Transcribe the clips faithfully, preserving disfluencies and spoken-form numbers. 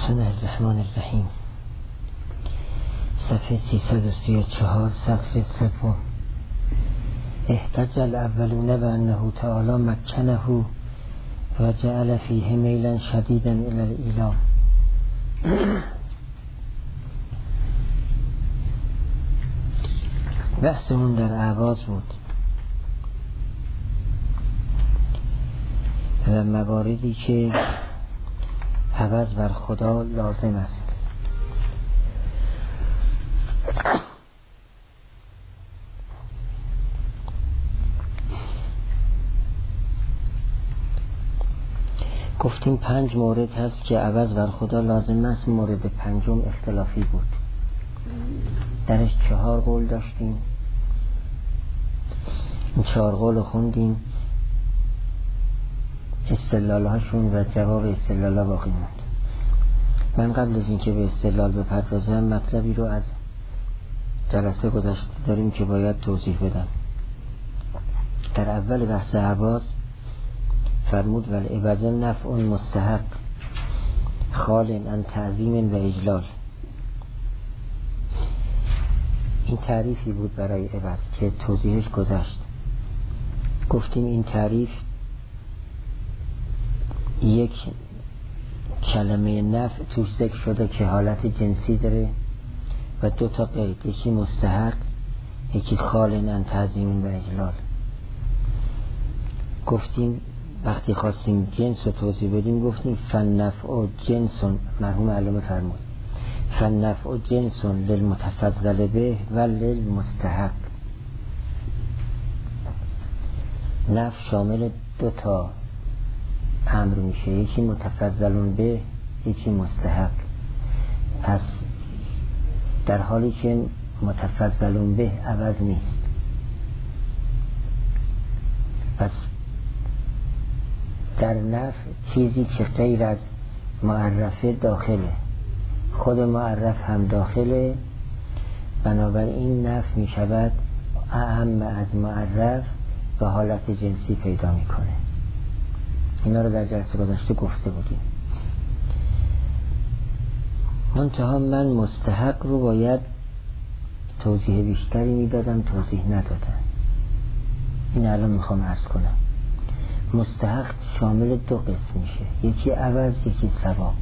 بسم الله الرحمن الرحیم. صفحه سیصد و سی و چهار، سطر سوم. احتج الاولون بأنه تعالی مکنه و جعل فیه میلا شدیدا الی الایلام. بحثمون در اعواض بود و مواردی که عوض بر خدا لازم است. گفتیم پنج مورد هست که عوض بر خدا لازم است. مورد پنجم اختلافی بود، درش چهار قول داشتیم. این چهار قول خوندیم، استدلال هاشون و جواب استدلال ها باقی موند. من قبل از اینکه به استدلال بپردازم مطلبی رو از جلسه گذشته داریم که باید توضیح بدم. در اول بحث عوض فرمود والعوض نفع مستحق خال عن تعظیم و اجلال. این تعریفی بود برای عوض که توضیحش گذشت. گفتیم این تعریف یک کلمه نفع توش ذکر شده که حالت جنسی داره و دو تا قید، یکی مستحق یکی خال عن تعظیم و اجلال. گفتیم وقتی خواستیم جنس رو توضیح بدیم گفتیم فالنفع جنس، مرحوم علامه فرمود فالنفع جنس للمتفضل به و للمستحق. نفع شامل دو تا امر میشه، یکی متفضل به یکی مستحق. پس در حالی که متفضل به عوض نیست، پس در نفع چیزی که غیر از معرفه داخله، خود معرف هم داخله، بنابراین نفع می شود اعم از معرف و حالت جنسی پیدا می کنه. اینا رو در جلسه گذشته گفته بودیم. منتها من مستحق رو باید توضیح بیشتری می دادم، توضیح ندادم. این الان می خوام عرض کنم. مستحق شامل دو قسم میشه، یکی عوض یکی ثواب.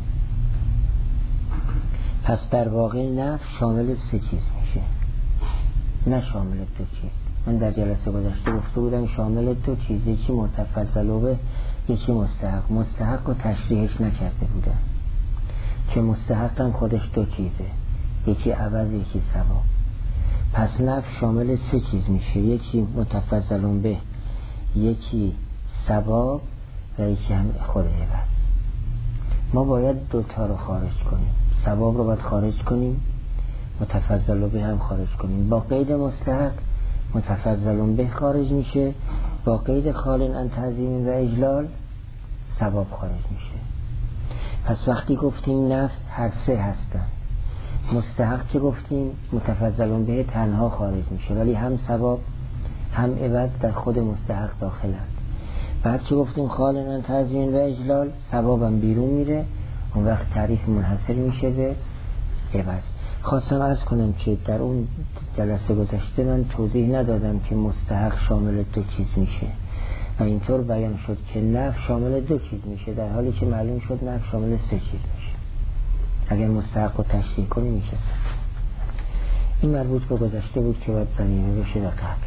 پس در واقع نفع شامل سه چیز میشه، نه شامل دو چیز. من در جلسه گذشته گفته بودم شامل دو چیز، یکی متفضل به یکی مستحق. مستحق رو تشریحش نکرده بودم که مستحق هم خودش دو چیزه، یکی عوض یکی ثواب. پس نفع شامل سه چیز میشه، یکی متفضل به یکی ثواب و یکی هم خود عوض. ما باید دوتا رو خارج کنیم، ثواب رو باید خارج کنیم، متفضل به هم خارج کنیم. با قید مستحق متفضل به خارج میشه، با قید خال عن تعظیم و اجلال ثواب خارج میشه. پس وقتی گفتیم نفع هر سه هستن، مستحق که گفتیم متفضل به تنها خارج میشه ولی هم ثواب هم عوض در خود مستحق داخلند. بعد که گفتیم خال عن تعظیم و اجلال ثوابم بیرون میره، اون وقت تعریف منحصر میشه به عوض. خواستم عرض کنم که در اون جلسه گذشته من توضیح ندادم که مستحق شامل دو چیز میشه و اینطور بیان شد که نفع شامل دو چیز میشه، در حالی که معلوم شد نفع شامل سه چیز میشه. اگر مستحق رو تشریح کنیم میشه. این مربوط به گذشته بود که باید زمینه بشه در قبل.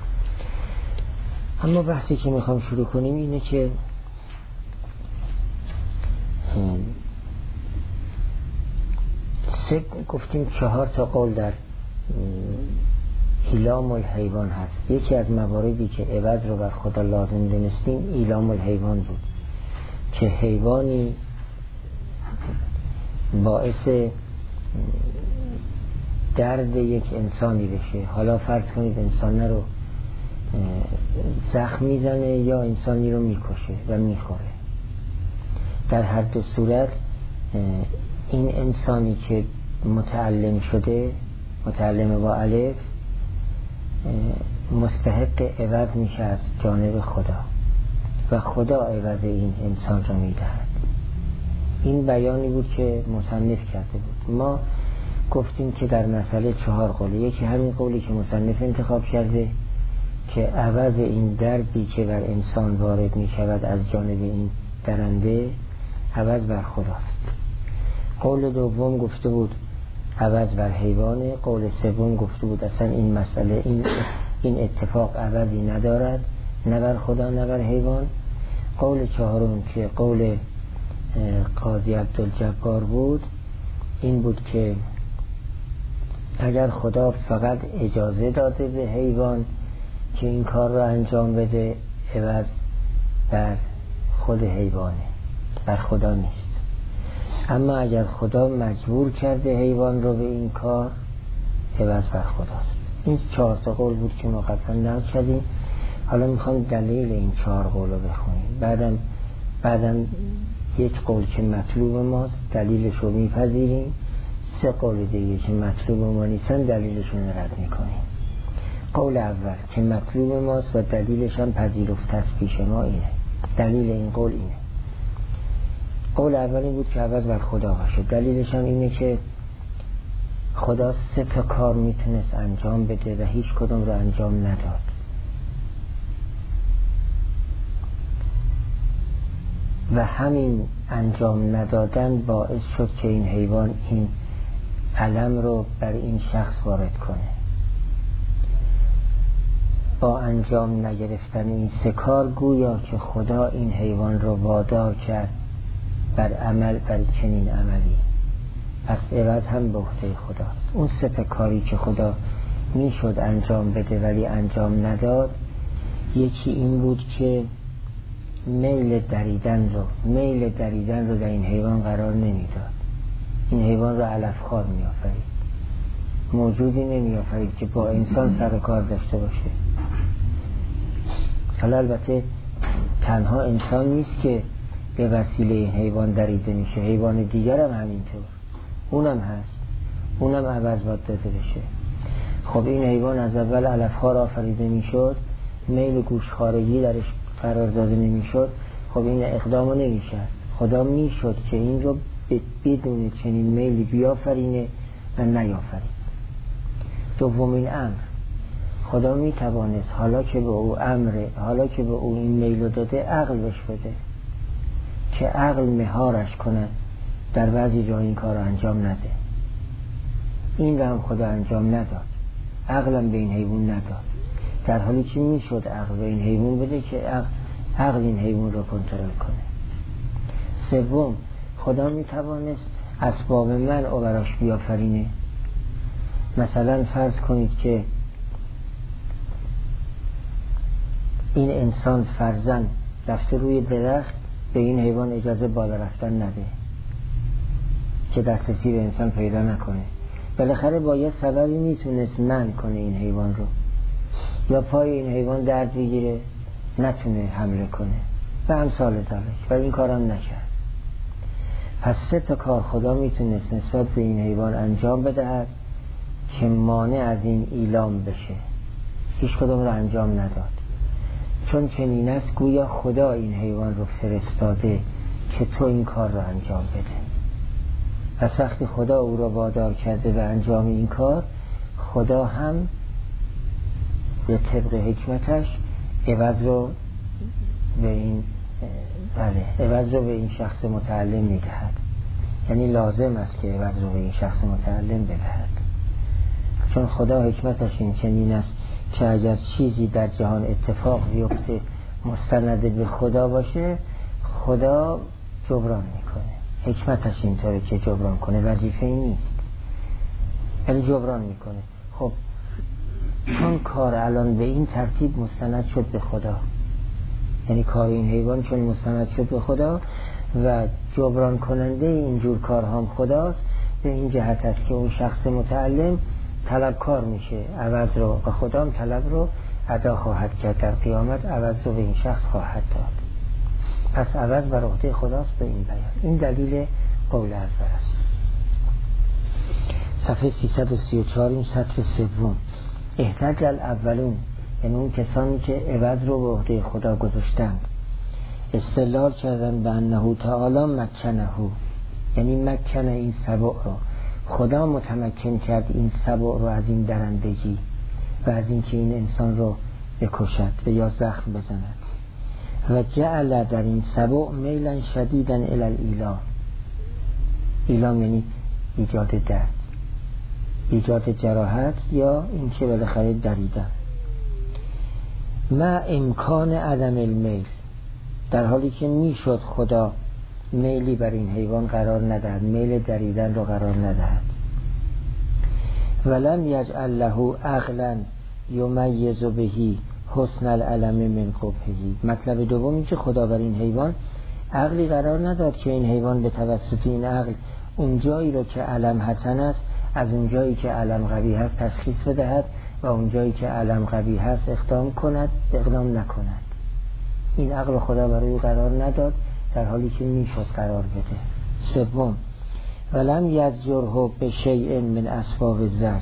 اما بحثی که میخوام شروع کنیم اینه که سه گفتیم چهار تا قول در ایلام الحیوان هست. یکی از مواردی که عوض رو بر خدا لازم دونستیم ایلام الحیوان بود که حیوانی باعث درد یک انسانی بشه. حالا فرض کنید انسان رو زخم میزنه یا انسانی رو میکشه و میخوره. در هر دو صورت این انسانی که متعلم شده، متعلم با الف، مستحق عوض میشه از جانب خدا و خدا عوض این انسان را میدهد. این بیانی بود که مصنف کرده بود. ما گفتیم که در مسئله چهار قوله، یکی همین قولی که مصنف انتخاب کرده که عوض این دردی که بر انسان وارد می شود از جانب این درنده عوض بر خداست. قول دوم گفته بود عوض بر حیوانه. قول سوم گفته بود اصلا این مسئله این این اتفاق عوضی ندارد، نه بر خدا نه بر حیوان. قول چهارم که قول قاضی عبدالجبار بود این بود که اگر خدا فقط اجازه داده به حیوان که این کار رو انجام بده، عوض بر خود حیوانه، بر خدا نیست. اما اگر خدا مجبور کرده حیوان رو به این کار، عوض بر خداست. این چهار تا قول بود که ما قبلا نقل کردیم. حالا میخوام دلیل این چهار قول رو بخونیم. بعدم بعدم یک قول که مطلوب ماست دلیلش رو میپذیریم، سه قول دیگه که مطلوب ما نیستن دلیلشون رد میکنیم. قول اول که مطلوب ماست و دلیلش هم پذیرفته است پیش ما اینه. دلیل این قول اینه. قول اول این بود که عوض بر خدا باشه. دلیلش هم اینه که خدا سه تا کار میتونست انجام بده و هیچ کدوم رو انجام نداد. و همین انجام ندادن باعث شد که این حیوان این علم رو بر این شخص وارد کنه. با انجام نگرفتن این سه کار گویا که خدا این حیوان رو وادار کرد بر عمل بر چنین عملی، پس عوض هم به عهده خداست. اون سه تا کاری که خدا میشد انجام بده ولی انجام نداد، یکی این بود که میل دریدن رو میل دریدن رو در این حیوان قرار نمیداد. این حیوان رو علفخوار می آفرید، موجودی نمی آفرید که با انسان سر کار داشته باشه. حالا البته تنها انسان نیست که به وسیله این حیوان دریده میشه، حیوان دیگر هم همینطور، اونم هست، اونم عوض باید داده بشه. خب این حیوان از اول علفخوار آفریده میشد، میل گوشخارگی درش قرار داده نمیشد، خب این اقدامو نمیشد. خدا میشد که این رو بدون چنین میلی بیافرینه و نیافرید. دومین امر، خدا میتوانست حالا که به او امره، حالا که به او این میل رو داده، عقل بهش بده که عقل مهارش کنه در بعضی جا این کار رو انجام نده. این رو هم خدا انجام نداد، عقلم به این حیوان نداد، در حالی که میشد عقل به این حیوان بده که عقل, عقل این حیوان رو کنترل کنه. سوم، خدا میتوانست اسباب منع رو براش بیافرینه. مثلا فرض کنید که این انسان فرزن رفته روی درخت، به این حیوان اجازه بالا رفتن نده که دسترسی به انسان پیدا نکنه. بالاخره با یه سببی میتونست منع کنه این حیوان رو، یا پای این حیوان درد بگیره نتونه حمله کنه و امثال ذالک، و این کارم نکرد. پس سه تا کار خدا میتونست نسبت به این حیوان انجام بدهد که مانع از این ایلام بشه، هیچ کدوم رو انجام نداد. چون چنین است گویا خدا این حیوان رو فرستاده که تو این کار رو انجام بده. پس وقتی خدا او رو وادار کرده به انجام این کار، خدا هم به طبق حکمتش عوض رو به این بله عوض رو به این شخص متعلم میدهد. یعنی لازم است که عوض رو به این شخص متعلم بدهد، چون خدا حکمتش این چنین است که اگر چیزی در جهان اتفاق بیفته مستند به خدا باشه، خدا جبران میکنه. حکمتش اینطوره که جبران کنه، وظیفه این نیست، یعنی جبران میکنه. خب چون کار الان به این ترتیب مستند شد به خدا، یعنی کار این حیوان چون مستند شد به خدا و جبران کننده اینجور کارها هم خداست، به این جهت است که اون شخص متعلم طلبکار میشه، عوض رو و خدا هم طلب رو ادا خواهد کرد در قیامت، عوض رو به این شخص خواهد داد. پس عوض بر عهده خداست به این بیان. این دلیل قول اول است. صفحه سیصد و سی و چهار، این سطر سوم. احتج الاولون، یعنی اون کسانی که عوض رو به عهده خدا گذاشتند، استدلال کردن به انه تعالی مکنه، یعنی مکن این سبع رو، خدا متمکن کرد این سبع رو از این درندگی و از اینکه این انسان رو بکشد و یا زخم بزند. و جعل در این سبع میلا شدیدا الی الایلام. ایلام یعنی ایجاد درد، ایجاد جراحت یا اینکه بالاخره دریدن. ما امکان عدم المیل، در حالی که میشد خدا میلی بر این حیوان قرار ندهد، میل دریدن رو قرار ندهد. ولم یجعل له عقلا یمیز بهی حسن العلم من قبحه. مطلب دوم این که خدا بر این حیوان عقلی قرار نداد که این حیوان به توسط این عقل اون جایی رو که علم حسن است از اون جایی که علم قبیح است تشخیص بدهد و اون جایی که علم قبیح است اقدام کند اقدام نکند. این عقل خدا برای قرار نداد در حالی که میشد قرار بده. سوم، ولم یزجره به شیء من اسباب الزجر.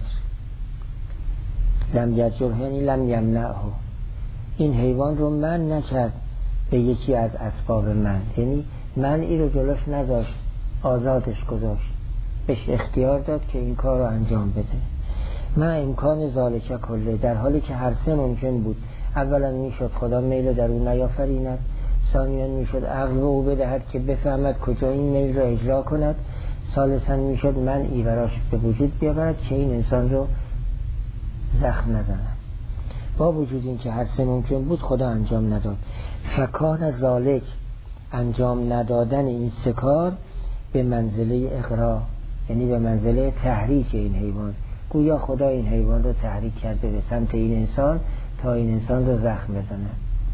لم یزجره یعنی لم یمنعه، این حیوان رو من نکرد به یکی از اسباب من، یعنی منعی رو جلوش نذاشت، آزادش گذاشت، بهش اختیار داد که این کار رو انجام بده. من امکان ذالک کله، در حالی که هر سه ممکن بود. اولا میشد خدا میل در اون نیافریند، ثانیا میشد عقل به او بدهد که بفهمد کجا این میل رو اجرا کند، ثالثا میشد منعی براش به وجود بیاورد که این انسان رو زخم نزند. با وجود این که هر سه ممکن بود خدا انجام نداد. فکان ذالک، انجام ندادن این سه کار به منزله اغراء، یعنی به منزله تحریک این حیوان. گویا خدا این حیوان رو تحریک کرده به سمت این انسان تا این انسان رو زخم بزند.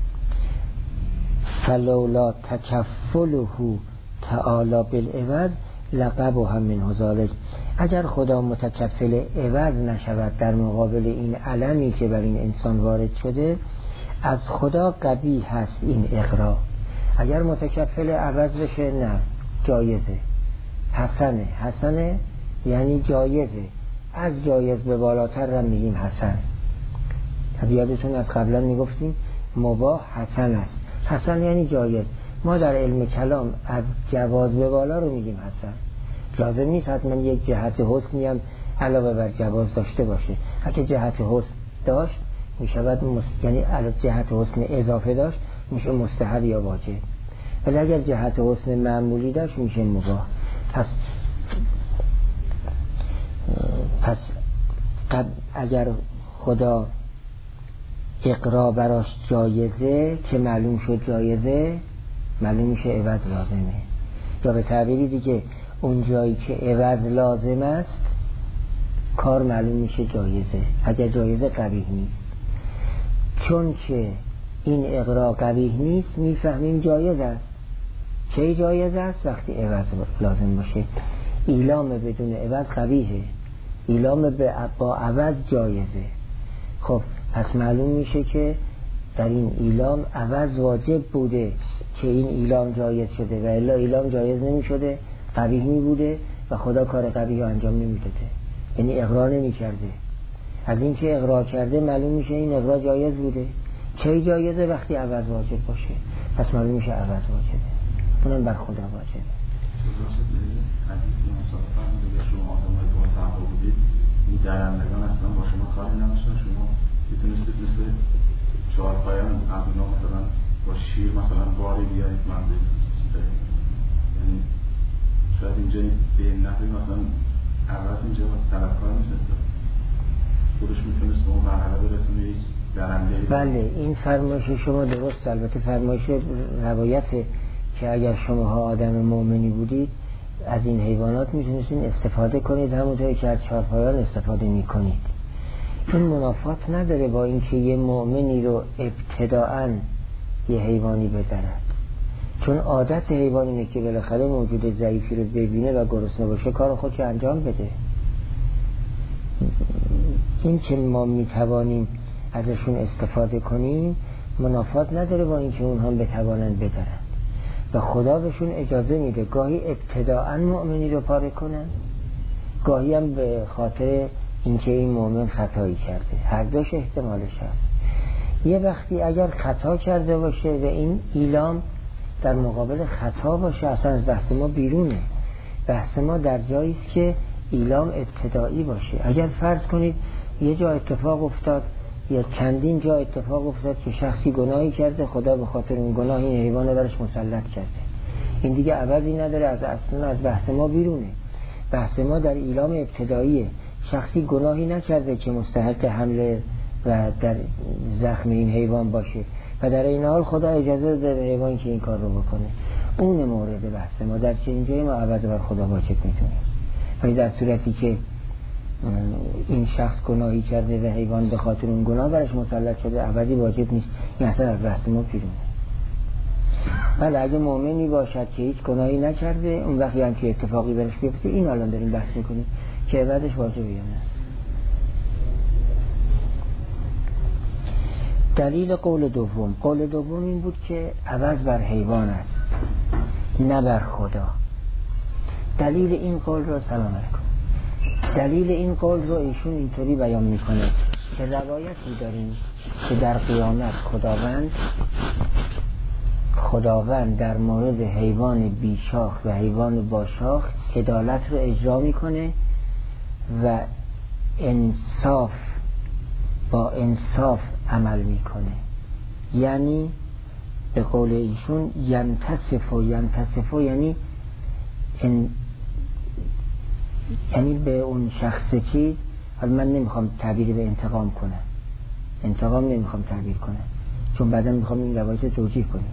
فلولا تکفله تعالی بالعوض لقبها من ذلک. اگر خدا متکفل عوض نشود در مقابل این علمی که بر این انسان وارد شده، از خدا قبیح هست این اغراء. اگر متکفل عوض بشه نه، جایزه، حسنه. حسنه یعنی جایزه، از جایز به بالاتر را میگیم حسن. یادتون از قبلا میگفتیم مباح حسن است، حسن یعنی جایز. ما در علم کلام از جواز به بالا رو میگیم حسن. لازم نیست حتما یک جهت حسنی هم علاوه بر جواز داشته باشه. اگه جهت حسن داشت میشود مست... یعنی علاوه جهت حسن اضافه داشت میشه مستحب یا واجب، ولی اگر جهت حسن معمولی داشت میشه مباح. پس پس قد اگر خدا اقرا براش جایزه که معلوم شد جایزه، معلوم میشه عوض لازمه. یا به تعبیری دیگه اون جایی که عوض لازم است کار معلوم میشه جایزه، اگر جایزه قبیح نیست. چون که این اقرا قبیح نیست میفهمیم جایز است. چه جایز است؟ وقتی عوض لازم باشه. ایلام بدون عوض قبیحه، ایلام با عوض جایزه. خب پس معلوم میشه که در این ایلام عوض واجب بوده که این ایلام جایز شده، و الا ایلام جایز نمی شده، قبیح می بوده و خدا کار قبیح انجام نمی داده، یعنی اقرار نمی کرده. از این که اقرار کرده معلوم میشه این اقرار جایز بوده. چه جایزه؟ وقتی عوض واجب باشه، پس معلوم میشه عوض واجبه، اونم بر خدا واجبه. این درندگان اصلا با شما کاری نداشتن، شما میتونستید مثل چهار پایان از اونا مثلا با شیر مثلا باری بیایید منزل، یعنی شاید اینجا به نحوی مثلا عوض اینجا طلبکار نیست، خودش میتونست به اون مرحله برسونه یک درنده. بله این فرمایش شما درست، البته فرمایش روایته که اگر شماها آدم مؤمنی بودید از این حیوانات میتونستین استفاده کنید همونطوری که از چهارپایان استفاده میکنید، چون منافات نداره با اینکه یه مؤمنی رو ابتداعاً یه حیوانی بدرد، چون عادت حیوان اینه که بالاخره موجود ضعیفی رو ببینه و گرسنه باشه کار خودش انجام بده. این که ما میتوانیم ازشون استفاده کنیم منافات نداره با اینکه اونها بتوانن بدرن، و خدا بهشون اجازه میده گاهی ابتداعاً مؤمنی رو پاره کنن، گاهی هم به خاطر اینکه این مؤمن خطایی کرده، هر دوش احتمالش هست. یه وقتی اگر خطا کرده باشه و این ایلام در مقابل خطا باشه اصلا از بحث ما بیرونه، بحث ما در جایی است که ایلام ابتدایی باشه. اگر فرض کنید یه جا اتفاق افتاد یا چندین جا اتفاق افتاد که شخصی گناهی کرده، خدا به خاطر اون گناه این حیوان برش مسلط کرده، این دیگه عوضی نداره، از اصلا از بحث ما بیرونه. بحث ما در ایلام ابتداییه. شخصی گناهی نکرده که مستحق حمله و در زخم این حیوان باشه و در این حال خدا اجازه داده به حیوان که این کار رو بکنه. اون مورد بحث ما. در چه اینجایی ما عوض بر خدا واجب میتونیم، ولی در صورتی که این شخص گناهی کرده و حیوان به خاطر اون گناه برش مسلط شده، عوضی واجب نیست. این اصلا از بحث ما بیرونه. ولی اگه مؤمنی باشد که هیچ گناهی نکرده، اون وقتی هم که اتفاقی برش بیفته، این الان داریم بحث میکنیم که عوضش واجبه یا نه. دلیل قول دوم، قول دوم این بود که عوض بر حیوان است نه بر خدا. دلیل این قول رو سلام علیکم دلیل این قول رو ایشون اینطوری بیان میکنه که روایتی داریم که در قیامت خداوند خداوند در مورد حیوان بیشاخ و حیوان باشاخ عدالت رو اجرا میکنه و انصاف با انصاف عمل میکنه. یعنی به قول ایشون ینتصف و ینتصف یعنی ان یعنی به اون شخص چیز، حالا من نمیخوام تعبیر به انتقام کنم، انتقام نمیخوام تعبیر کنم چون بعدا میخوام این روایت رو توجیه کنم.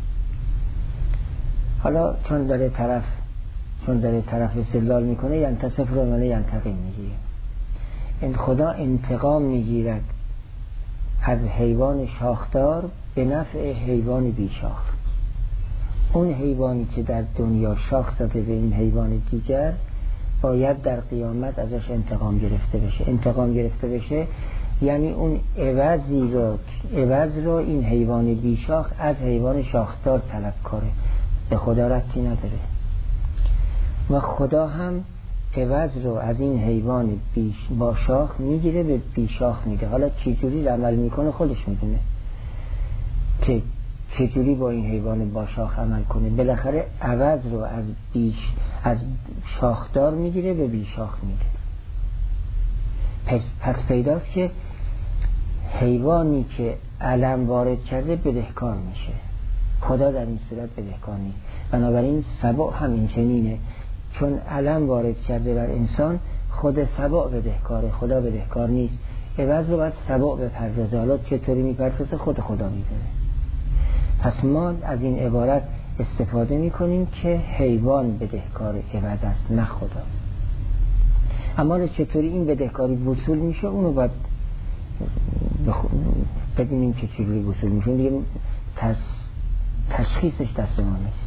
حالا چون داره طرف چون داره طرف استدلال میکنه، ینتصف رو معنی ینتقیم میگیره. این خدا انتقام میگیرد از حیوان شاخدار به نفع حیوان بیشاخ. اون حیوانی که در دنیا شاخ زده به این حیوان دیگر باید در قیامت ازش انتقام گرفته بشه. انتقام گرفته بشه یعنی اون عوضی رو عوض رو این حیوان بیشاخ از حیوان شاخدار طلب کنه، به خدا ربطی نداره. و خدا هم عوض رو از این حیوان بیش با شاخ میگیره به بیشاخ میده. حالا چجوری عمل میکنه خودش میدونه که چجوری با این حیوان با شاخ عمل کنه. بالاخره عوض رو از بیش از شاخدار میگیره به بیشاخ میده. پس, پس پیداست که حیوانی که علم وارد کرده بدهکار میشه، خدا در این صورت بدهکار نیست. بنابراین سبع همین چنینه، چون علم وارد کرده بر انسان، خود سبع بدهکاره، خدا بدهکار نیست. عوض رو باید سبع بپردازه. حالا چطوری میپردازه خود خدا میدونه. پس ما از این عبارت استفاده میکنیم که حیوان بدهکار عوض است نه خدا. اما چطوری این بدهکاری وصول میشه اونو باید بخ... ببینیم که چجوری وصول میشه. دیگه تش... تشخیصش دست ما نیست.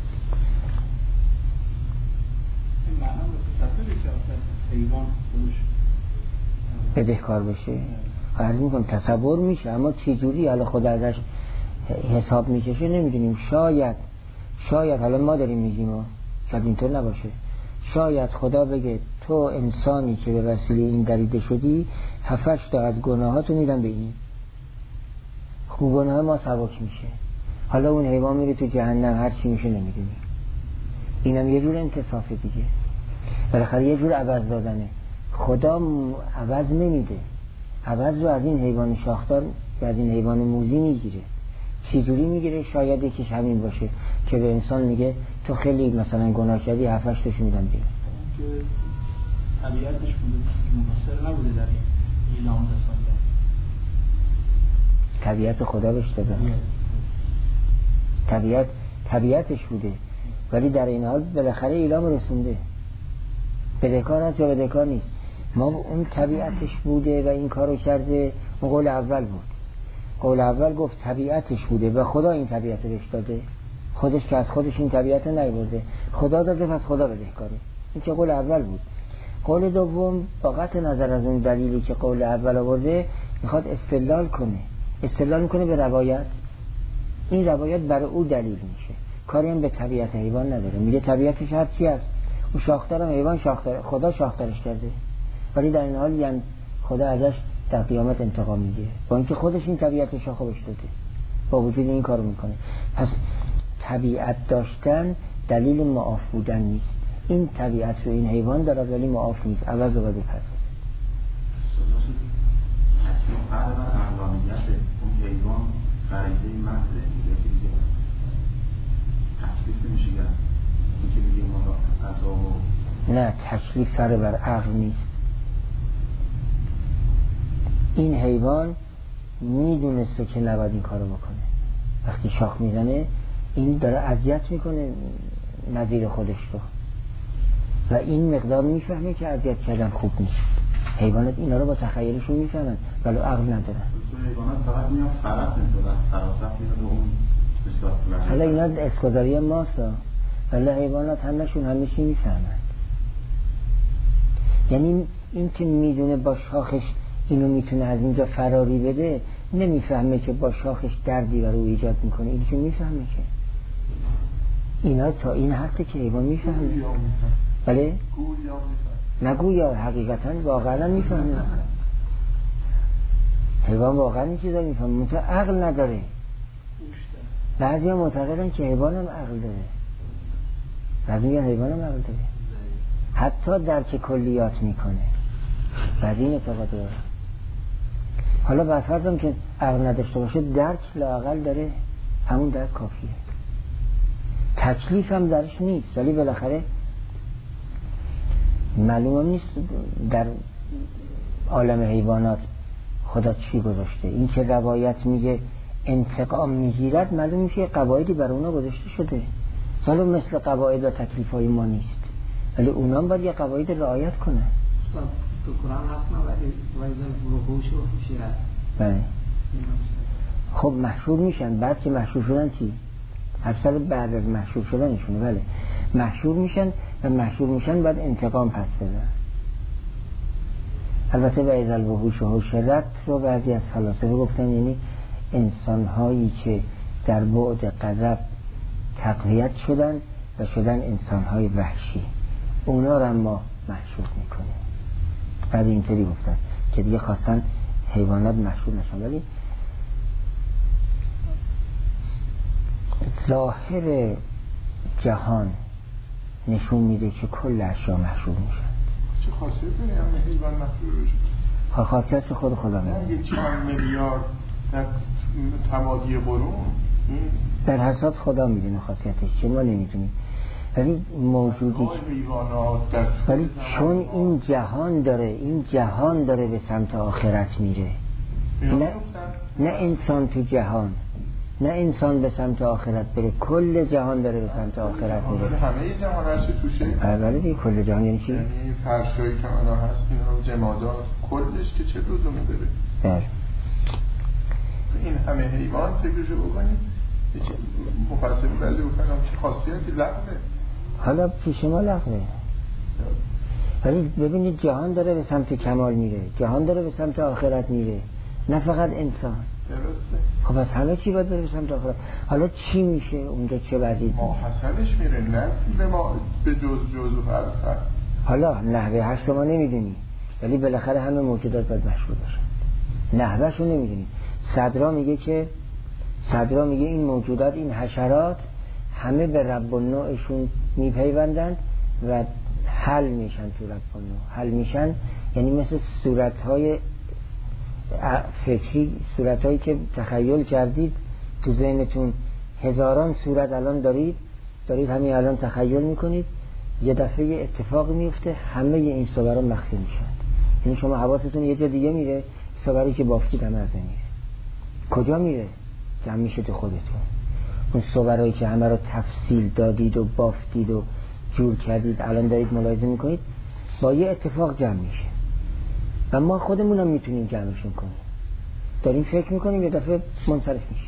این معنا به تصوری که حیوان خودش بدهکار بشه عرض میکنم تصور میشه، اما چجوری حالا خدا ازش حساب میکشه نمیدونیم. شاید شاید حالا ما داریم میگیم شاید اینطور نباشه. شاید خدا بگه تو انسانی که به وسیله این دریده شدی هفتش تا از گناهاتو میدم به این، خوب گناه ما سبک میشه. حالا اون حیوان میره تو جهنم، هر چی میشه نمیدونی. اینم یه جور انتصافه دیگه، بالاخره یه جور عوض دادنه. خدا عوض نمیده، عوض رو از این حیوان شاخدار و از این حیوان موذی میگیره. چی جوری میگیره؟ شاید یکیش همین باشه که به انسان میگه تو خیلی مثلا گناه کردی، هفتش تاشو میدم دیگه. که طبیعتش بوده منحصر نبوده در این اعلام رساندن. طبیعت خدا بهش داده، طبیعت طبیعتش بوده، ولی در این حال بالاخره اعلام رسونده. بدهکار هست یا بدهکار نیست؟ ما اون طبیعتش بوده و این کارو کرده. اون قول اول بود. قول اول گفت طبیعتش بوده و خدا این طبیعت رو بهش داده. خودش که از خودش این طبیعت رو نیورده، خدا داده، پس خدا بدهکاره. این که قول اول بود. قول دوم با قطع نظر از اون دلیلی که قول اول آورده میخواد استدلال کنه. استدلال میکنه به روایت. این روایت برای او دلیل میشه، کاری هم به طبیعت حیوان نداره. میگه طبیعتش هر چی هست، اون شاخدارم حیوان شاخدار، خدا شاخدارش کرده، ولی در این حال یعنی خدا ازش در قیامت انتقام میگیره با اینکه خودش این طبیعت شاخو بهش داده، با وجود این کارو میکنه. پس طبیعت داشتن دلیل معاف بودن نیست. این طبیعت رو این حیوان دارد ولی معاف نیست، عوض رو باید بپردازه. تکلیف فرق بر عقلانیت اون حیوان غریزه محضه میگه که دیگه تکلیف نمیشه گرد این که میگه ما را عذاب و نه، تکلیف فرق بر عقل نیست. این حیوان میدونسته که نباید این کارو بکنه، وقتی شاخ میزنه این داره اذیت میکنه نظیر خودش رو و این مقدار میفهمه که اذیت کردن خوب نیست. حیوانات اینا رو با تخیلشون میفهمن ولی عقل ندارن. تو حیوانات فقط میان فرق میشه از فراسخت میاد و اون اصلاح. حالا اینا اسکازاری ماست ولی حیوانات همشون همه چی میفهمن. یعنی این که میدونه با شاخش اینو میتونه از اینجا فراری بده، نمیفهمه که با شاخش دردی برای او ایجاد میکنه. این که میفهمه که اینا تا این حقه که حیوان میفهمه. بله؟ نگویا، حقیقتا واقعا میفهمه. حیوان واقعا این چیزا میفهمه، منطقه عقل نداره. بعضی ها معتقدن که حیوان هم عقل داره، بعضی میگن حیوان هم عقل داره، حتی درک کلیات میکنه. بعضی این اعتقاد داره. حالا بعد فرضم که عقل نداشته باشه درک لااقل داره، همون درک کافیه. تکلیف هم درش نیست ولی بالاخره معلوم نیست در عالم حیوانات خدا چی گذاشته. این که روایت میگه انتقام میگیرد، معلوم میشه قواعدی برای اونا گذاشته شده. حالا مثل قواعد و تکلیف های ما نیست ولی اونا هم باید یه قواعد رعایت کنن. تو قرآن هست ما ولی وایزن وحوش و شیرت. بله. خب محشور میشن، بعد که محشور شدن چی؟ اصلا بعد از محشور شدنشونه. بله محشور میشن و محشور میشن بعد انتقام پس بدن. البته بعضی از وحوش و حشرت رو بعضی از فلاسفه گفتن یعنی انسان هایی که در بعد غضب تقویت شدن و شدن انسان های وحشی، اونا رو ما محشور میکنیم. بعد اینطوری گفتن که دیگه خواستن حیوانات محشور نشن. ولی ظاهر جهان نشون میده که کل اشیا محشور میشن. چه خاصیتی داره همه حیوان محشور بشه؟ خاصیت خود خدا میده. نه یه چند میلیارد در تمادی قرون در حساب خدا میدونه خاصیتش چه، ما نمیدونیم. ولی موجودی ولی چون این جهان داره این جهان داره به سمت آخرت میره، نه نه انسان تو جهان، نه انسان به سمت آخرت بره، کل جهان داره به سمت آخرت میره. همه جهان هر چه توشه؟ بله دیگه کل جهان یعنی چی؟ یعنی فرشایی که الان هست اینا جمادات کلش که چه لزومی داره؟ بله این همه حیوان فکرشو بکنیم مفصل بلده بکنم چه خاصیتی لغوه. حالا پیش ما لغوه ولی ببینید جهان داره به سمت کمال میره، جهان داره به سمت آخرت میره، نه فقط انسان. درسته. خب از همه چی باید بره به سمت آخرت. حالا چی میشه اونجا، چه وضعی میشه؟ محسنش میره نه به ما به جز جز و فرق. حالا نحوه هشت ما نمیدونی ولی بالاخره همه موجودات باید مشهور باشن. نحوهش رو نمیدونی. صدرا میگه که صدرا میگه این موجودات، این حشرات همه به رب النوعشون میپیوندند و حل میشن تو رب النوع. حل میشن یعنی مثل صورتهای فکری، صورتهایی که تخیل کردید تو ذهنتون، هزاران صورت الان دارید دارید همین الان تخیل میکنید، یه دفعه اتفاق میفته همه این صورا مخفی میشن. یعنی شما حواستون یه جا دیگه میره، صوری که بافتید هم از نمیره. کجا میره؟ جمع میشه تو خودتون. اون صورایی که همه رو تفصیل دادید و بافتید و جور کردید الان دارید ملاحظه میکنید با یه اتفاق جمع میشه و ما خودمونم میتونیم جمعشون کنیم. داریم فکر میکنیم یه دفعه منصرف میشه.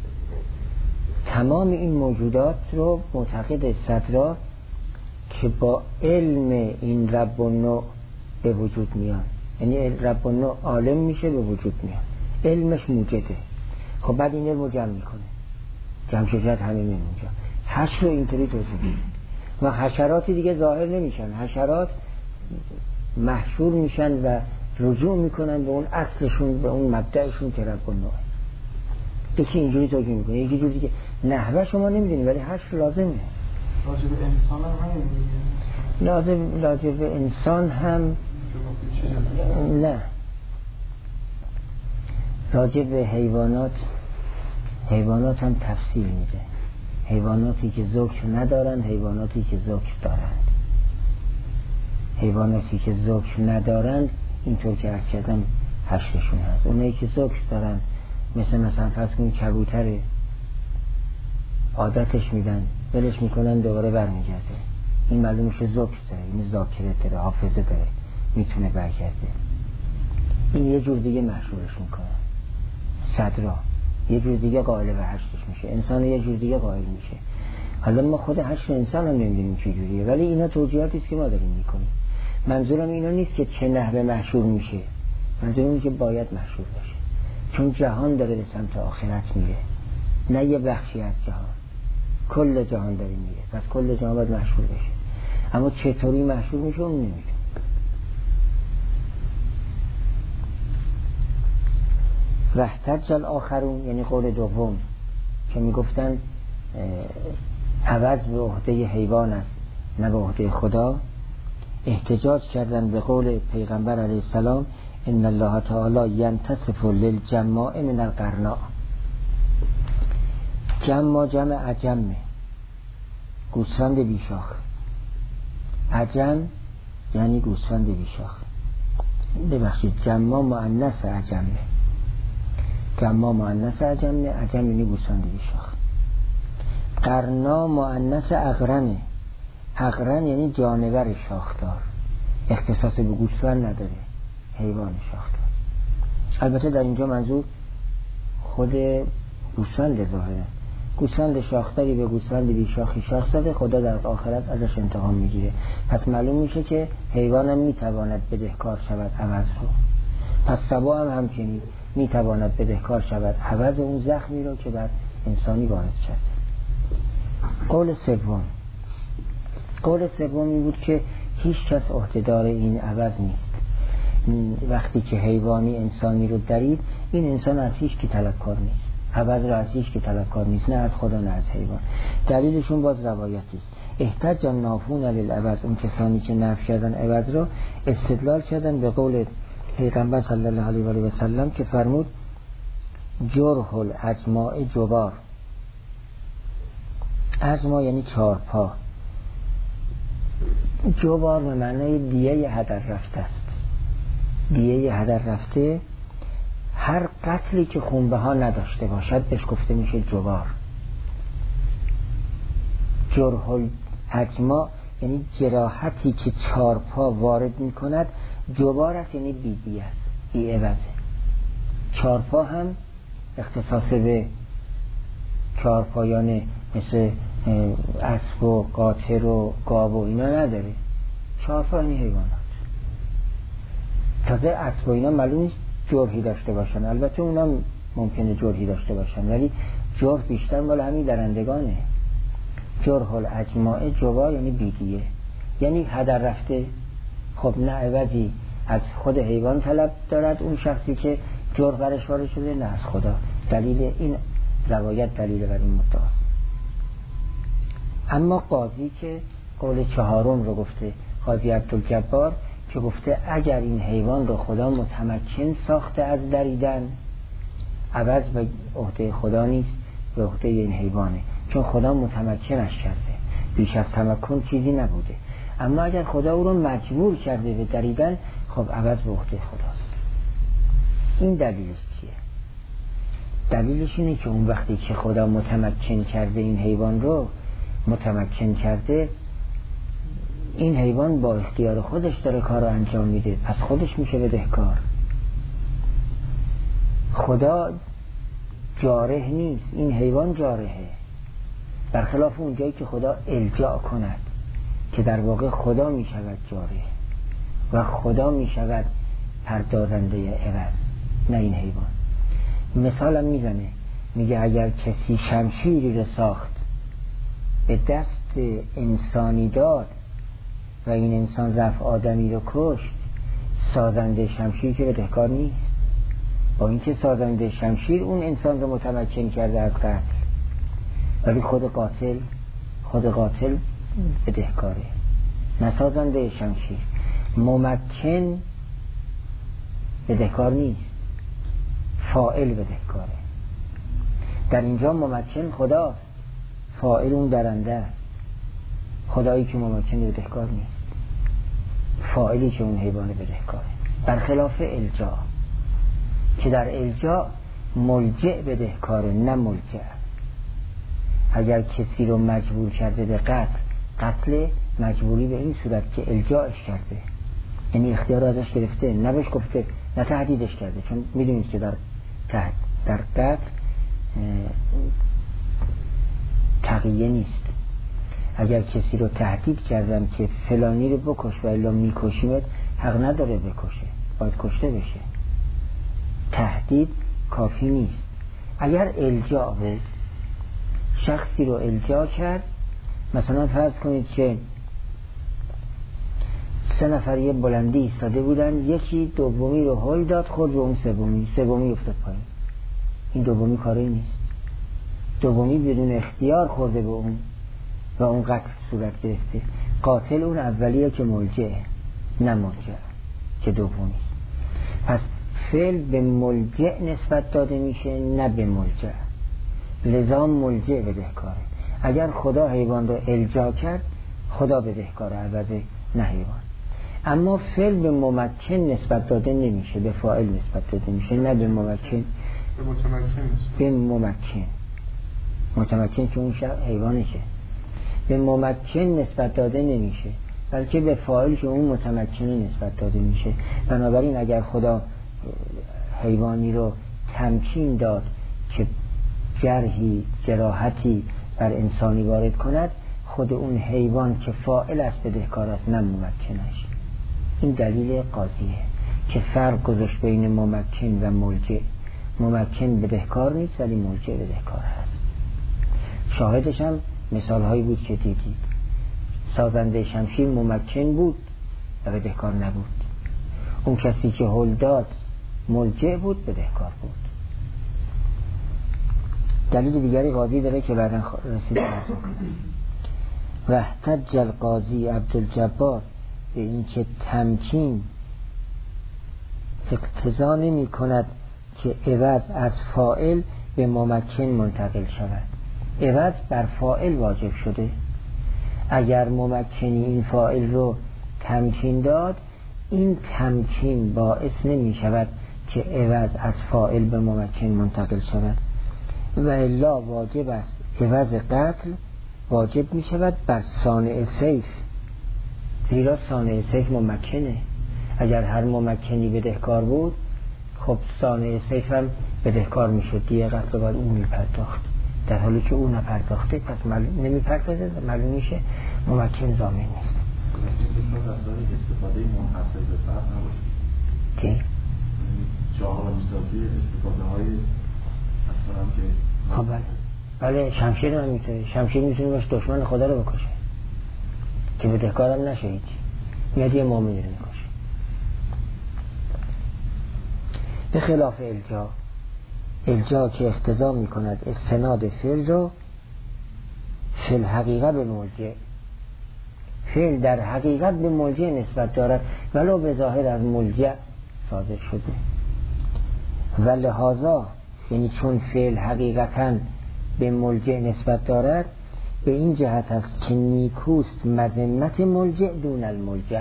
تمام این موجودات رو معتقد صدرا که با علم این رب النوع به وجود میان، یعنی رب النوع عالم میشه به وجود میان، علمش موجده. خب بعد این علم رو جمع میکنه، جمع شدت همه میان اونجا. حشر رو اینطوری توضیح میده و حشراتی دیگه ظاهر نمیشن، حشرات محشور میشن و رجوع میکنن به اون اصلشون، به اون مبدأشون که رب النوع. یکی اینجوری توضیح میکنه، یکی جوری که نحوه شما نمیدونی ولی حشر لازمه. راجع به انسان هم همین میگه لازم راجع به انسان هم نه، راجع به حیوانات حیوانات هم تفصیل میده. حیواناتی که ذکر ندارن، حیواناتی که ذکر دارند. حیواناتی که ذکر ندارند اینطور که عرض کردم هشتشون هست. اونایی که ذکر دارن مثل مثلا فرض کنید کبوتره، عادتش میدن ولش میکنن دوباره برمیگرده، این معلومش ذکر داره، این ذاکره داره، حافظه داره، میتونه برگرده. این یه جور دیگه مشهورش میکنه. صدرا یه جور دیگه قائل به هشتش میشه، انسان یه جور دیگه قائل میشه. حالا ما خود هشت انسان هم نمیدونیم چه جوریه، ولی اینا توجیهاتی است که ما داریم میکنیم. منظورم اینا نیست که چه نحوه مشهور میشه، منظورم اینه که باید مشهور بشه، چون جهان داره به سمت آخرت میره، نه یه بخشی از جهان، کل جهان داره میره، پس کل جهان باید مشهور بشه. اما چطوری مشهور میشه اون نمیدونم. واحتج الاخرون یعنی قول دوم که میگفتن عوض به عهده حیوان است نه به عهده خدا، احتجاج کردن به قول پیغمبر علیه السلام ان الله تعالی ینتصف للجماع من القرناء. جمع جمع عجمه، گوسفند بیشاخ. عجم یعنی گوسفند بیشاخ. ببخشید جمع مؤنث عجمه، جمع مؤنث عجمه، عجم یعنی گوسفند بیشاخ. قرنا مؤنث اقرنه، اقرن یعنی جانور شاخدار، اختصاص به گوسفند نداره، حیوان شاخدار. البته در اینجا منظور خود گوسفند ظاهره. گوسفند شاخداری به گوسفند بیشاخی شاخ زده، خدا در آخرت ازش انتقام میگیره. پس معلوم میشه که حیوانم میتواند بدهکار شود عوض رو، پس سبا هم همچنین میتواند بدهکار شود عوض اون زخمی رو که بعد انسانی وارد کرده. قول سوم قول سوم این بود که هیچ کس عهدهدار این عوض نیست. وقتی که حیوانی انسانی رو درید، این انسان از هیچ کی طلبکار نیست، عوض رو از هیچ کی طلبکار نیست، نه از خدا نه از حیوان. دلیلشون باز روایتی است. احتج النافون للعوض، اون کسانی که نفی کردن عوض رو استدلال کردن به قول پیغمبر صلی الله علیه و آله و سلم که فرمود جرح الاجماع جبار. اجماع یعنی چارپا، جبار به معنای دیه هدر رفته است. دیه هدر رفته هر قتلی که خونبه ها نداشته باشد بهش گفته میشه جبار. جرح الاجماع یعنی جراحتی که چارپا وارد میکند، جبار است یعنی بی دیه است، بی عوضه. چارپا هم اختصاص به چارپایان مثل اسب و قاطر و گاو و اینا نداره. چارپا این حیوانات. تازه اسب و اینا معلوم جرحی داشته باشن، البته اونا ممکنه جرحی داشته باشن، ولی جرح بیشتر مال همین درندگانه. جرح الاجماع جبار یعنی بیدیه، یعنی هدر رفته. خب نه عوضی از خود حیوان طلب دارد اون شخصی که جرح برش وارد شده، نه از خدا. دلیل این روایت دلیل بر این مدعاست. اما قاضی که قول چهارم رو گفته، قاضی عبدالجبار که گفته اگر این حیوان رو خدا متمکن ساخته از دریدن، عوض به عهده خدا نیست، به عهده این حیوانه، چون خدا متمکنش کرده، بیش از تمکن چیزی نبوده. اما اگر خدا او رو مجبور کرده به دریدن، خب عوض به عهده خداست. این دلیلش چیه؟ دلیلش اینه که اون وقتی که خدا متمکن کرده این حیوان رو متمکن کرده، این حیوان با اختیار خودش داره کار رو انجام میده، پس خودش میشه بدهکار. خدا جارح نیست، این حیوان جارحه، برخلاف اون جایی که خدا الجا کند که در واقع خدا میشود جارح و خدا میشود پردازنده عوض، نه این حیوان. مثالم میزنه، میگه اگر کسی شمشیری رو ساخت به دست انسانی داد و این انسان رفت آدمی رو کشت، سازنده شمشیر که بدهکار نیست، با اینکه سازنده شمشیر اون انسان رو متمکن کرده از قتل، ولی خود قاتل خود قاتل بدهکاره. نه سازنده شمشیر. ممکن بدهکار نیست، فاعل بدهکاره. در اینجا ممکن خداست، فاعل اون درنده است. خدایی که ممکن بدهکار نیست، فاعلی که اون حیوان بدهکاره. برخلاف الجا که در الجا ملجع بدهکاره نه ملجع. اگر کسی رو مجبور کرده به قتل، قتل مجبوری به این صورت که الجاش کرده، یعنی اختیار ازش گرفته، نه بهش گفته، نه تهدیدش کرده. چون میدونید که در تحت در قتل تقیه نیست. اگر کسی رو تهدید کردم که فلانی رو بکش و الا میکشیمت، حق نداره بکشه، باید کشته بشه. تهدید کافی نیست. اگر الجا بود، شخصی رو الجا کرد، مثلا فرض کنید که سه نفر یه بلندی ایستاده بودن، یکی دومی رو هل داد، خود رو اون سومی سومی افتاد پایین. این دومی کاری نیست. دومی بدون اختیار خورده به اون و اون قتل صورت گرفته. قاتل اون اولیه که ملجعه، نه ملجع که دومی. پس فعل به ملجع نسبت داده میشه، نه به ملجع. لذا ملجع بدهکاره. اگر خدا حیوان رو الجا کرد، خدا بدهکاره عوضه، نه حیوان. اما فعل به ممکن نسبت داده نمیشه، به فاعل نسبت داده میشه، نه به ممکن. به متمکن به ممکن. متمکن که اون حیوانه که به ممکن نسبت داده نمیشه، بلکه به فاعل که اون متمکنه نسبت داده میشه. بنابراین اگر خدا حیوانی رو تمکین داد که جرحی، جراحتی بر انسانی وارد کند، خود اون حیوان که فاعل است بدهکار است، نه ممکنش. این دلیل قاضیه که فرق گذاشت بین ممکن و ملجع. ممکن بدهکار نیست ولی ملجع بدهکار هست. شاهدش هم مثال هایی بود که دیدید. سازنده شمشیر ممکن بود و بدهکار نبود. اون کسی که هل داد ملجع بود، بدهکار بود. دلیل دیگری قاضی داره که بعداً رسیده است. و احتج القاضی عبدالجبار به این که تمکین اقتضا نمی کند که عوض از فاعل به ممکن منتقل شود. عوض بر فاعل واجب شده. اگر ممکنی این فاعل رو تمکین داد، این تمکین باعث نمی شود که عوض از فاعل به ممکن منتقل شود. و الا واجب است عوض قتل واجب می شود بر صانع سیف، زیرا صانع سیف ممکنه. اگر هر ممکنی بدهکار بود، خب صانع سیف هم بدهکار می شد، دیگه قتل باید اون می پرداخت. در حالی که اون نپرداخته، پس نمی پرداخته، معلوم میشه ممکن ضامن نیست. استفاده منحصر به فرد نباشه که چهار میسازی استفاده های مثلا که خب بله بله شمشیر هم میتونه شمشیر میتونه باشه دشمن خدا رو بکشه که بدهکارم نشه هیچ، میاد یه مومنی رو میکشه. به خلاف الجا، الجا که اقتضا میکند استناد فعل رو فعل حقیقت به ملجع، فعل در حقیقت به ملجع نسبت دارد ولو به ظاهر از ملجع صادر شده. و لحاظا یعنی چون فعل حقیقتاً به ملجع نسبت دارد، به این جهت است که نیکوست مذمت ملجع دون الملجع.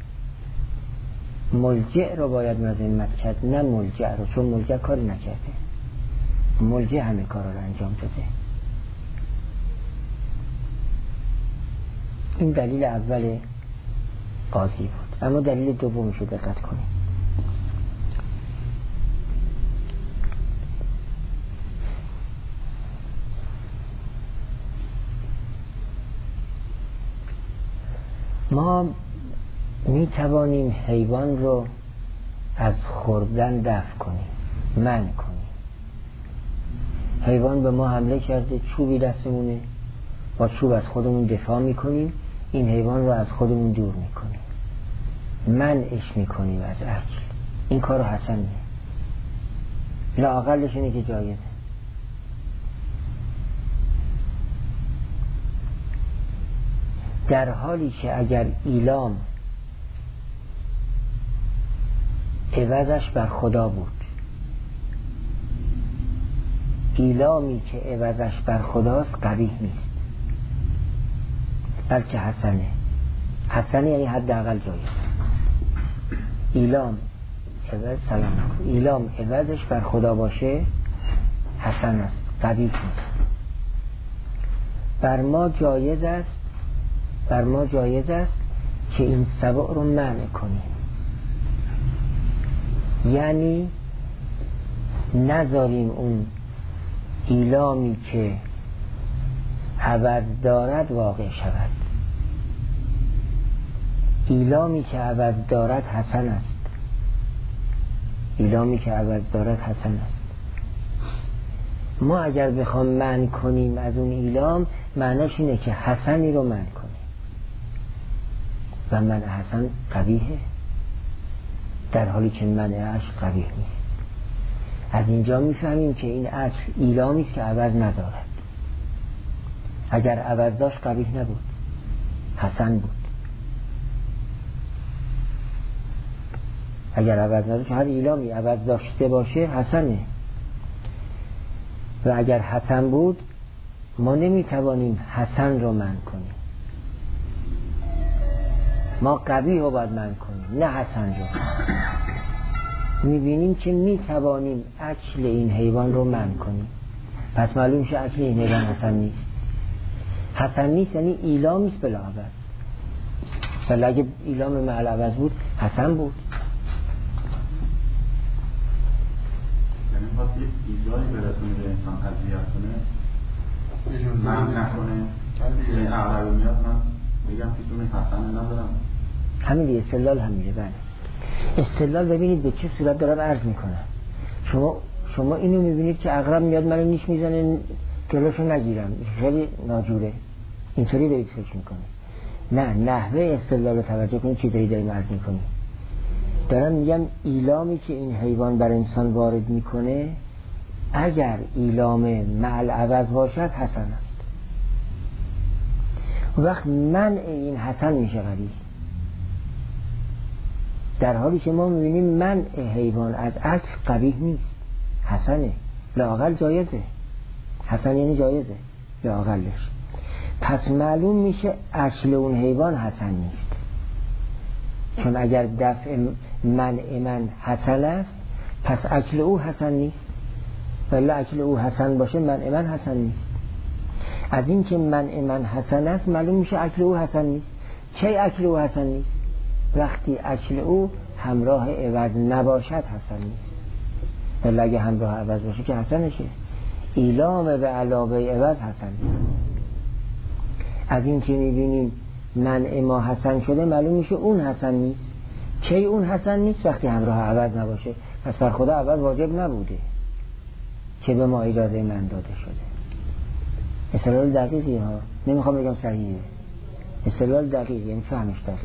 ملجع رو باید مذمت کرد، نه ملجع رو، چون ملجع کاری نکرده، ملجع همه کار رو انجام داده. این دلیل اول قاضی بود. اما دلیل دومش رو دقت کنید. ما می توانیم حیوان رو از خوردن دفع کنیم، منع کنیم. حیوان به ما حمله کرده، چوبی دستمونه، با چوب از خودمون دفاع میکنیم، این حیوان رو از خودمون دور میکنیم، منعش میکنیم از اکل. این کار حسن نیست، لااقلش اینه که جایزه. در حالی که اگر ایلام عوضش بر خدا بود، ایلامی که عوضش بر خداست قبیح نیست، بلکه حسنه. حسنه یعنی حداقل جایز. ایلام عوض سلام ایلام عوضش بر خدا باشه حسن است، قبیح نیست. بر ما جایز است بر ما جایز است که این سبع رو منع کنیم، یعنی نذاریم اون ایلامی که عوض دارد واقع شود. ایلامی که عوض دارد حسن است. ایلامی که عوض دارد حسن است. ما اگر بخوام منع کنیم از اون ایلام، معناش اینه که حسنی رو منع کنیم و منع حسن قبیحه، در حالی که منعش قبیح نیست. از اینجا میفهمیم که این عطر ایلامی است که عوض ندارد. اگر عوض داشت قبیح نبود، حسن بود. اگر عوض نداشت، هر ایلامی عوض داشته باشه حسنه، و اگر حسن بود ما نمیتوانیم حسن رو منع کنیم، ما قبیح رو باید منع کنیم نه حسن رو. میبینیم که میتوانیم اکل این حیوان رو منع کنیم، پس معلوم شه اکل این حیوان حسن نیست. حسن نیست یعنی ایلام نیست بلا عوض، ولی اگه ایلام محل عوض بود حسن بود. یعنی باید یک ایجایی برسونه به انسان اذیت کنه، من نکنه. یعنی اغلب میاد من میگم پیتون حسن ندارم. همین دیگه استدلال همینه. بله استدلال ببینید به چه صورت دارم عرض میکنم. شما شما اینو میبینید که اغلب میاد منو نیش میزنه جلوشو نگیرم، خیلی ناجوره، اینطوری دارید فکر میکنید. نه، نحوه استدلال رو توجه کنید چی دارید داریم عرض میکنید. دارم میگم ایلامی که این حیوان بر انسان وارد میکنه اگر ایلام معل عوض باشد حسن است. وقت منع این حسن میشه غریب، در حالی که ما میبینیم منع حیوان از اکل قبیح نیست، حسنه، لااقل جایزه. حسن یعنی جایزه لااقلش. پس معلوم میشه اکل اون حیوان حسن نیست، چون اگر دفع منع من حسن است پس اکل او حسن نیست، ولی اکل او حسن باشه منع من حسن نیست. از این که منع من حسن است معلوم میشه اکل او حسن نیست. چه اکل او حسن نیست؟ وقتی اکل او همراه عوض نباشد حسن نیست، ولی اگه همراه عوض باشه که حسنشه. ایلام به علاوه عوض حسن نیست. از این که میبینیم منع ما حسن شده معلوم میشه اون حسن نیست. چه اون حسن نیست؟ وقتی همراه عوض نباشه. پس بر خدا عوض واجب نبوده که به ما اجازه من داده شده. استدلال دقیقی ها، نمیخوام بگم صحیحه، استدلال دقیق یعنی فهمش دقیق.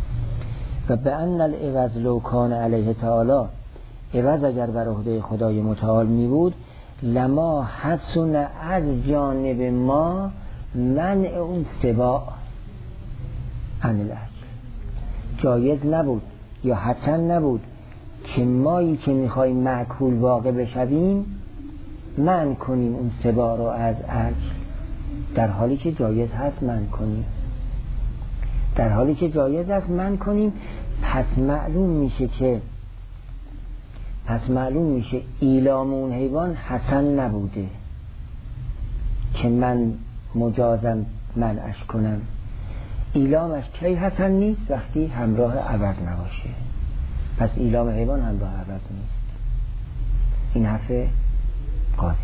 و به ان العوض لو کان علیه تعالی، عوض اگر بر عهده خدای متعال می بود، لما حسن از جانب ما منع اون سباع عن الاکل، جایز نبود یا حسن نبود که مایی که میخوایم معکول واقع بشویم منع کنیم اون سباع رو از اکل، در حالی که جایز هست منع کنیم. در حالی که جایز است منع کنیم. پس معلوم میشه که پس معلوم میشه ایلام اون حیوان حسن نبوده که من مجازم منعش کنم. ایلامش کی حسن نیست؟ وقتی همراه عوض نباشه. پس ایلام حیوان همراه عوض نیست. این حرف قاضی.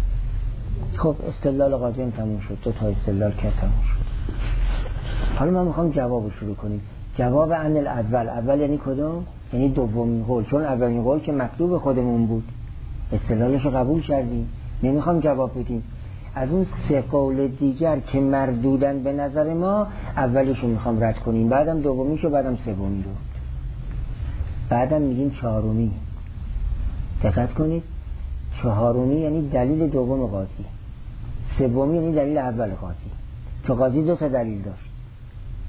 خب استدلال قاضی هم تموم شد، دو تا استدلال که تموم شد. حالا ما میخوام جواب شروع کنیم. جواب عن الاول، اول یعنی کدوم؟ یعنی دومین قول، چون اولین قول که مطلوب خودمون بود استدلالش رو قبول کردیم، نمیخوام جواب بدیم. از اون سه قول دیگر که مردودن به نظر ما اولیش رو میخوام رد کنیم، بعدم دومیش و بعدم سومی رو، بعدم میگیم چهارمی. دقت کنید، چهارمی یعنی دلیل دوم قاضی، سومی یعنی دلیل اول قاضی. چون قاضی دو تا دلیل داشت،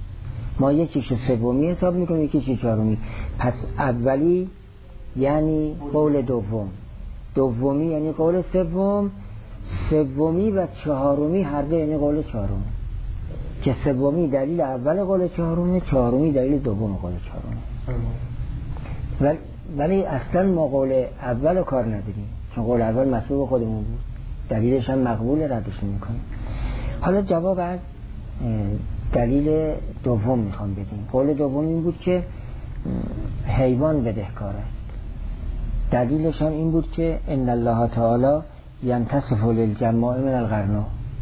ما یکیش سومی حساب میکنیم یکیش چهارمی. پس اولی یعنی قول دوم، دومی یعنی قول سوم، سومی و چهارمی هر دو یعنی قول چهارم، که سومی دلیل اول قول چهارم، چهارمی دلیل دوم قول چهارم. ولی ولی اصلا ما قول اول کار نداریم، چون قول اول مسئول خودمون بود، دلیلش هم مقبول، ردش میکنیم. حالا جواب از دلیل دوم میخوام بدیم. قول دوم این بود که حیوان بدهکار است. دلیلش هم این بود که ان الله تعالی ینتصف للجماع من القرنا.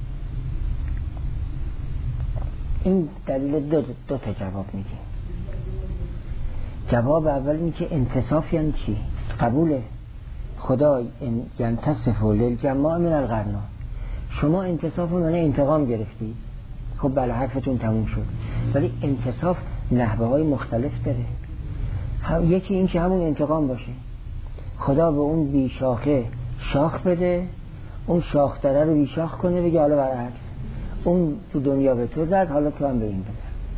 این دلیل دو, دو تا جواب میدیم. جواب اول این که انتصاف یعنی چی؟ قبوله. خدا ینتصف للجماع من القرنا. شما انتصاف معنی انتقام گرفتید، خب بله حرفتون تموم شد، ولی انتصاف نحوه های مختلف داره. هم یکی این که همون انتقام باشه، خدا به اون بی شاخه شاخ بده، اون شاخ داره رو بی شاخ کنه، بگه حالا برعکس اون تو دنیا به تو زد، حالا تو هم به این بده.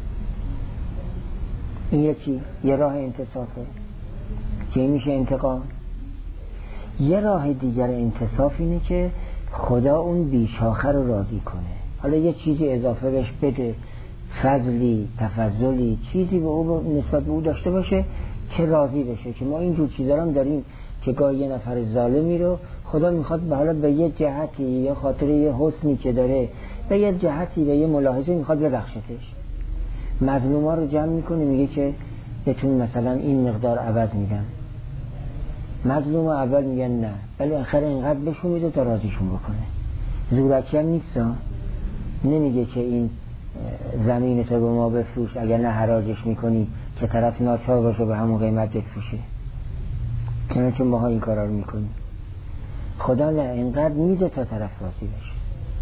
این یکی یه راه انتصافه که این میشه انتقام. یه راه دیگر انتصاف اینه که خدا اون بی شاخه رو راضی کنه، حالا یه چیزی اضافه بهش بده، فضلی، تفضلی، چیزی به او نسبت به او داشته باشه که راضی بشه. که ما اینجور چیزا هم داریم که گاهی یه نفر ظالمی رو خدا میخواد به حالا به یه جهتی یا خاطر یه حسنی که داره به یه جهتی به یه ملاحظه میخواد ببخشتش. مظلوما رو جمع میکنه میگه که بهتون مثلا این مقدار عوض میدم. مظلوم اول میگن نه، ولی آخر اینقدر بهشون میده تا راضیشون بکنه. زورکی هم نیست، نمیگه که این زمین تو به ما بفروش، اگر نه حراجش میکنی که طرف ناچار باشه به همون قیمت بفروشه. چنانچه ماها این کارا رو میکنیم. خدا نه، اینقدر میده تا طرف راضی بشه.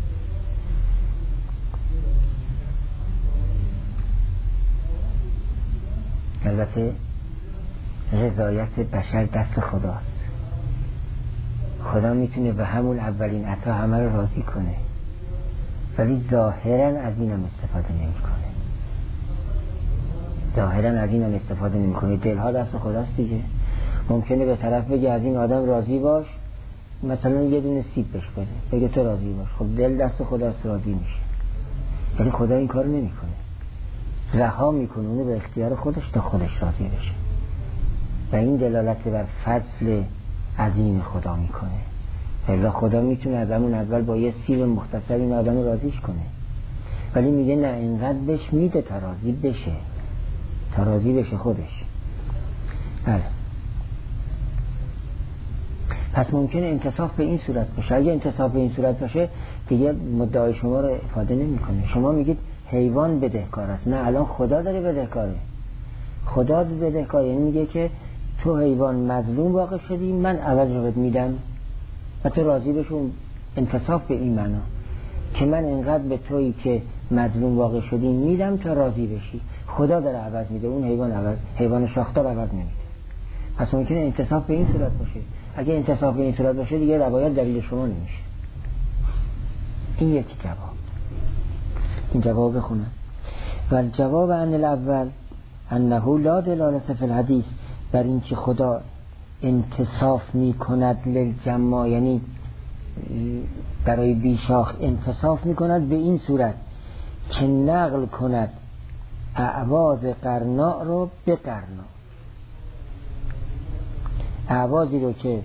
البته رضایت بشر دست خداست. خدا میتونه به همون اولین عطا همه رو راضی کنه، ولی ظاهرا از اینم استفاده نمیکنه. ظاهرا از اینم استفاده نمیکنه. دلها دست خداست دیگه. ممکنه به طرف بگه از این آدم راضی باش، مثلا یه دونه سیب بهش بده، بگه تو راضی باش، خب دل دست خداست، راضی میشه. ولی خدا این کارو نمیکنه، رها میکنه اونو به اختیار خودش تا خودش راضی بشه. و این دلالت بر فضل عظیم خدا میکنه. الا خدا میتونه از همون اول با یه سیر مختصر این آدم راضیش کنه، ولی میگه نه، اینقدر بهش میده تا راضی بشه، تا راضی بشه خودش. بله. پس ممکنه انتصاف به این صورت باشه. اگه انتصاف به این صورت باشه دیگه مدعای شما رو افاده نمیکنه. شما میگید حیوان بدهکار است، نه، الان خدا داره بدهکاره. خدا بدهکار یعنی میگه که تو حیوان مظلوم واقع شدی، من عوض رو بهت میدم و تو راضی بشون. انتصاف به این معنا که من انقدر به تویی که مظلوم واقع شدی میدم تا راضی بشی. خدا داره عوض میده، اون حیوان عوض، حیوان شاخدار عوض نمیده. پس ممکنه انتصاف به این صورت باشه. اگه انتصاف به این صورت باشه دیگه روایت دلیل شما نمیشه. این یکی جواب. این جواب بخونم. و الجواب عن الاول انه لا دلالت فی الحدیث، بر این که خدا انتصاف می کند للجماع، یعنی برای بیشاخ انتصاف می کند به این صورت که نقل کند اعواز قرناء رو به قرناء. اعوازی رو که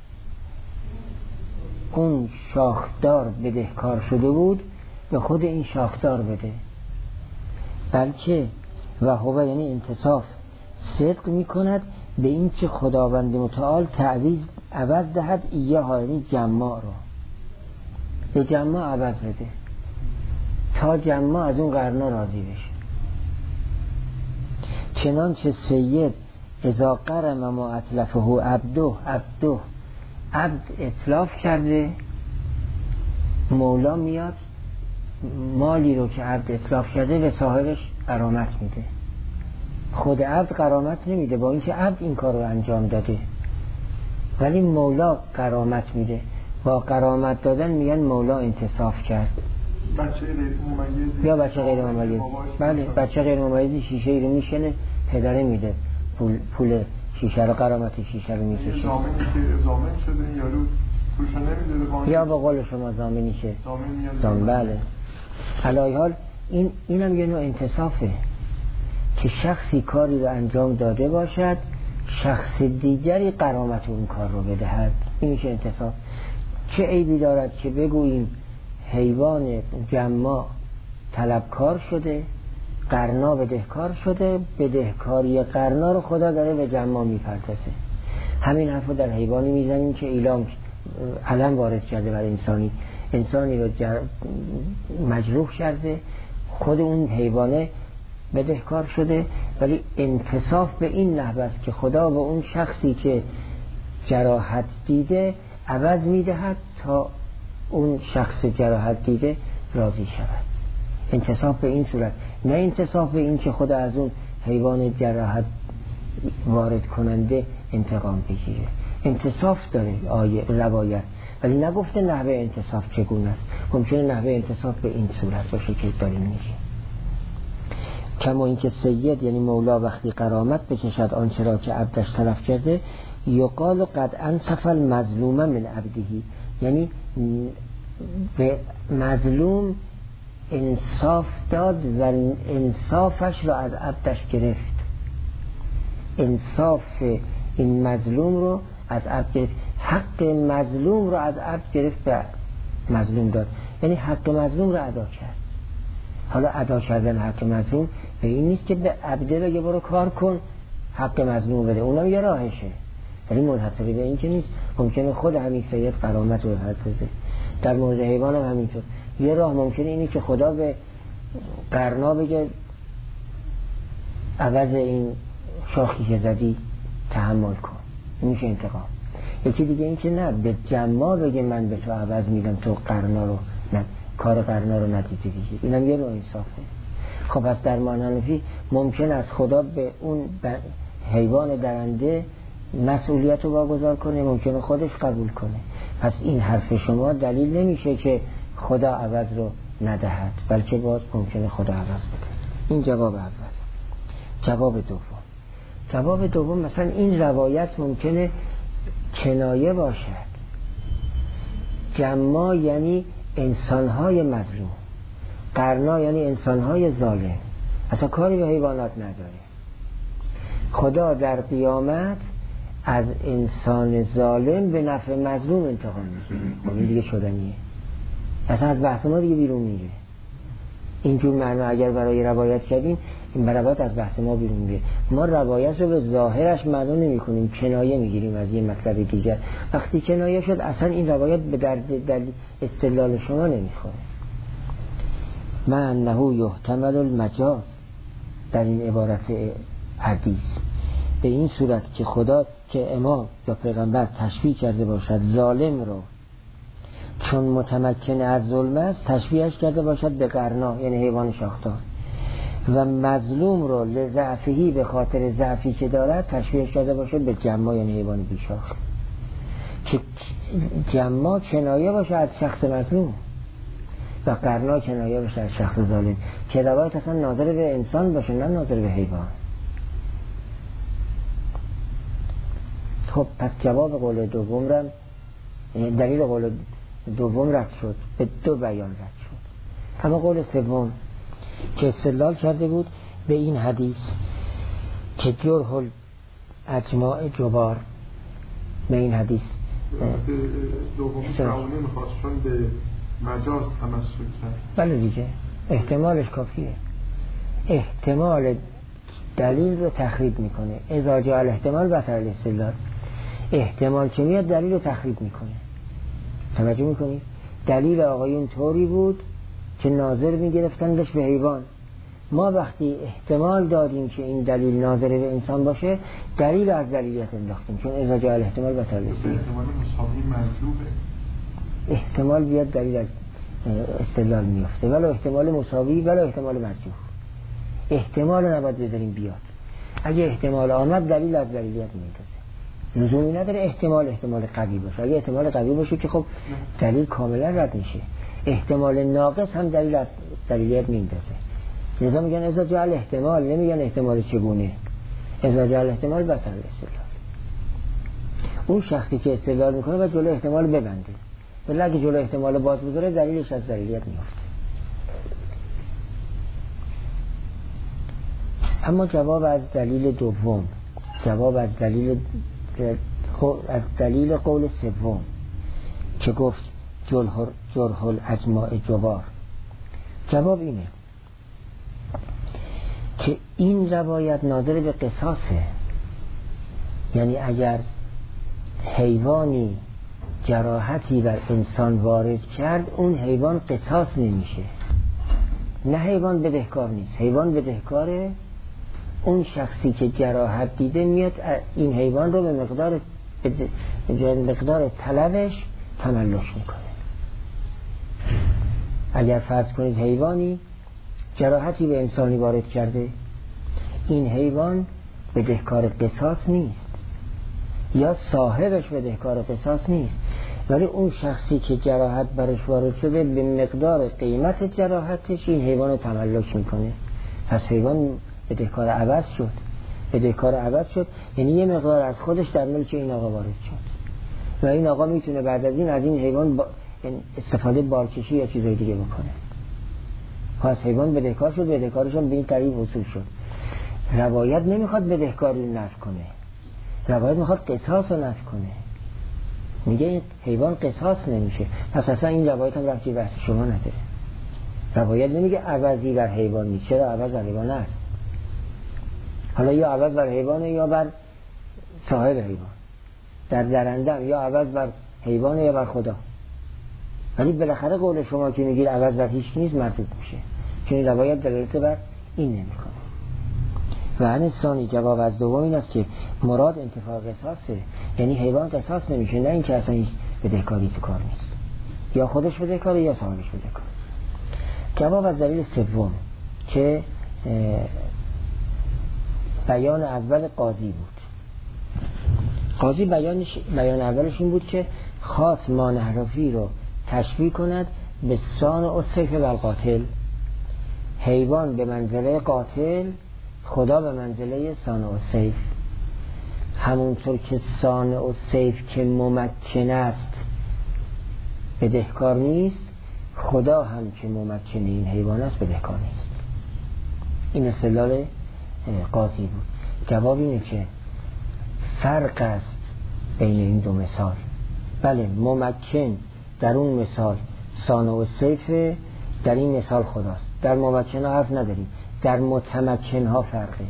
اون شاخدار بدهکار شده بود به خود این شاخدار بده. بلکه و هو یعنی انتصاف صدق می کند به این که خداوند متعال تعویض عوض دهد ایها، یعنی جماع رو به جماع عوض بده تا جماع از اون قرنا راضی بشه. چنانچه سید اذا قرم ما اتلفه عبده عبده عبد اتلاف کرده، مولا میاد مالی رو که عبد اتلاف کرده به صاحبش غرامت میده. خود عبد غرامت نمیده با اینکه عبد این کار رو انجام داده، ولی مولا غرامت میده. با غرامت دادن میگن مولا انتصاف کرد. بچه غیر ممیز یا بچه غیر ممیز، بله بچه غیر ممیزی شیشه ای رو میشنه، پدره میده پول پول شیشه رو، غرامت شیشه رو میکشه. زامنی که زامن شده این یارو پولشو نمیده، یا به قول شما زامنی که زامن میاد زامن. بله علی حال این اینم یه نوع انتصافه که شخصی کاری رو انجام داده باشد، شخص دیگری غرامت اون کار رو بدهد. این میشه انتصاف. چه عیبی دارد که بگوییم حیوان جماع طلبکار شده، قرنا بدهکار شده، بدهکاری قرنا رو خدا داره به جماع میپردازه. همین حرفو در حیوانی میزنیم که اعلام علم وارد کرده بر انسانی، انسانی رو جر... مجروح کرده، خود اون حیوانه بدهکار شده، ولی انتصاف به این نحو است که خدا به اون شخصی که جراحت دیده عوض میدهد تا اون شخص جراحت دیده راضی شود. انتصاف به این صورت، نه انتصاف به این که خدا از اون حیوان جراحت وارد کننده انتقام بگیره. انتصاف داره آیه روایت، ولی نگفته نحوه انتصاف چگونه است. ممکنه نحوه انتصاف به این صورت باشه که داریم میگیم. کما اینکه سید یعنی مولا وقتی غرامت بکشد آنچه را که عبدش تلف کرده، یقال قد انصف المظلوم من عبدهی، یعنی به مظلوم انصاف داد و انصافش را از عبدش گرفت. انصاف این مظلوم رو از عبد گرفت، حق مظلوم رو از عبد گرفت به مظلوم داد، یعنی حق مظلوم رو ادا کرد. حالا ادا کردن حق مظلوم به این نیست که به عبده بگه برو کار کن حق مظلوم بده، اونم یه راهشه، ولی منحصری به این که نیست. ممکنه خود همین سید غرامت رو بپردازه. در مورد حیوان هم همینطور. یه راه ممکنه اینه که خدا به قرنا بگه عوض این شاخی که زدی تحمل کن، این میشه انتقام. یکی دیگه این که نه، به جماع بگه من به تو عوض میدم، تو قرنا رو نه، کار قرنا رو ندیدی دیگه، اینم یه نوع انصافه. خب پس در معنی ممکن است خدا به اون حیوان درنده مسئولیت رو واگذار کنه، ممکنه خودش قبول کنه. پس این حرف شما دلیل نمیشه که خدا عوض رو ندهد، بلکه باز ممکنه خدا عوض بده. این جواب اول. جواب دوم، جواب دوم مثلا این روایت ممکنه کنایه باشد. جماع یعنی انسانهای مظلوم، قرنا یعنی انسانهای ظالم، اصلا کاری به حیوانات نداره. خدا در قیامت از انسان ظالم به نفع مظلوم انتقام میگیره. خب این دیگه شدنیه، اصلا از بحث ما دیگه بیرون میره. اینجور معنا اگر برای روایت کردیم، این روایت از بحث ما بیرون میره. ما روایت رو به ظاهرش معنا نمی کنیم، کنایه میگیریم از یه مطلب دیگر. وقتی کنایه شد اصلا این روایت به درد در استدلال شما نمیخوره. ما انه یحتمل المجاز، در این عبارت حدیث به این صورت که خدا که امام یا پیغمبر تشبیه کرده باشد ظالم رو، چون متمکن از ظلم است تشبیهش کرده باشد به قرنا یعنی حیوان شاخدار، و مظلوم رو لضعفهی به خاطر ضعفی که دارد تشبیهش کرده باشد به جماع یعنی حیوان بیشاخ، که جماع کنایه باشه از شخص مظلوم و قرنا کنایه باشه از شخص ظالم، که روایت اصلا ناظر به انسان باشه نه ناظر به حیوان. خب پس جواب قول دوم را، دلیل قول دوم رد شد، به دو بیان رد شد. اما قول سوم که استدلال کرده بود به این حدیث که جرح اجماع جبار، به این حدیث دوم تعاونه میخواست چون به مجاز تمسک کرد. بله دیگه احتمالش کافیه، احتمال دلیل رو تخریب میکنه. اذا جاء الاحتمال بطل الاستدلال، احتمال که میاد دلیل رو تخریب میکنه. توجه میکنی؟ دلیل آقایون طوری بود که ناظر میگرفتندش به حیوان. ما وقتی احتمال دادیم که این دلیل ناظر به انسان باشه، دلیل از دلیلیت انداختیم، چون اذا جاء الاحتمال بطل الاستدلال. احتمال مساوی منجوبه، احتمال بیاد دلیل از استدلال میفته، ولی احتمال مساوی ولی احتمال مرجوح. احتمال رو نباید بذاریم بیاد. اگه احتمال آمد دلیل از دلیلیت میندازه، لزومی نداره احتمال احتمال قوی باشه. اگه احتمال قوی باشه که خب دلیل کاملا رد میشه. احتمال ناقص هم دلیل از دلیلیت میندازه. لذا میگن اذا جعل احتمال، نمیگن احتمال چگونه. اذا جعل احتمال بطل استدلال. اون شخصی که استدلال میکنه باید جلو احتمال ببنده، ولی اگه جلو احتمال باز بذاره دلیلش از دلیلیت میفته. اما جواب از دلیل دوم، جواب از دلیل از دلیل قول سوم که گفت جرح الاجماع جوار، جواب اینه که این روایت ناظر به قصاصه. یعنی اگر حیوانی جراحتی بر انسان وارد کرد، اون حیوان قصاص نمیشه. نه حیوان بدهکار نیست، حیوان بدهکاره. اون شخصی که جراحت دیده میاد این حیوان رو به مقدار به مقدار طلبش تملش میکنه. اگر فرض کنید حیوانی جراحتی به انسانی وارد کرده، این حیوان بدهکار قصاص نیست یا صاحبش بدهکار قصاص نیست، ولی اون شخصی که جراحت برش وارد شده به مقدار قیمت جراحتش این حیوان رو تملک میکنه. پس حیوان بدهکار عوض شد. بدهکار عوض شد یعنی یه مقدار از خودش در ملک این آقا وارد شد و این آقا میتونه بعد از این از این حیوان با استفاده بارکشی یا چیزای دیگه بکنه. پس حیوان بدهکار شد، بدهکارش هم به این طریق وصول شد. روایت نمیخواد بدهکاری رو نفی کنه، روایت میخواد قصاص رو نفی کنه. میگه این حیوان قصاص نمیشه. پس اصلا این روایت هم رفتی بحث شما نداره. روایت نمیگه عوضی بر حیوان نیست. چرا عوض بر حیوان هست؟ حالا یا عوض بر حیوانه یا بر صاحب حیوان، در درندم یا عوض بر حیوانه یا بر خدا. ولی بالاخره قول شما که میگید عوض بر هیچ نیست مردود میشه، چون این روایت دلالت بر این نمیکنه. و عن ثانی جواب از دوم این است که مراد انتفاع قصاصه، یعنی حیوان قصاص نمیشه، نه اینکه اصلا هیچ بدهکاری تو کار نیست، یا خودش بدهکاره یا صاحبش بدهکاره. جواب از دلیل سوم که بیان اول قاضی بود. قاضی بیانش بیان اولش این بود که خاص مانحرفی رو تشبیه کند به صانع و سیف بالقاتل. حیوان به منزله قاتل، خدا به منزله صانع و سیف. همونطور که صانع و سیف که ممکن است بدهکار نیست، خدا هم که ممکن این حیوان است بدهکار نیست. این استدلال قاضی بود. جواب اینه که فرق است بین این دو مثال. بله ممکن در اون مثال صانع و سیف، در این مثال خداست. در ممکن ها حرف نداریم، در متمکن ها فرقه.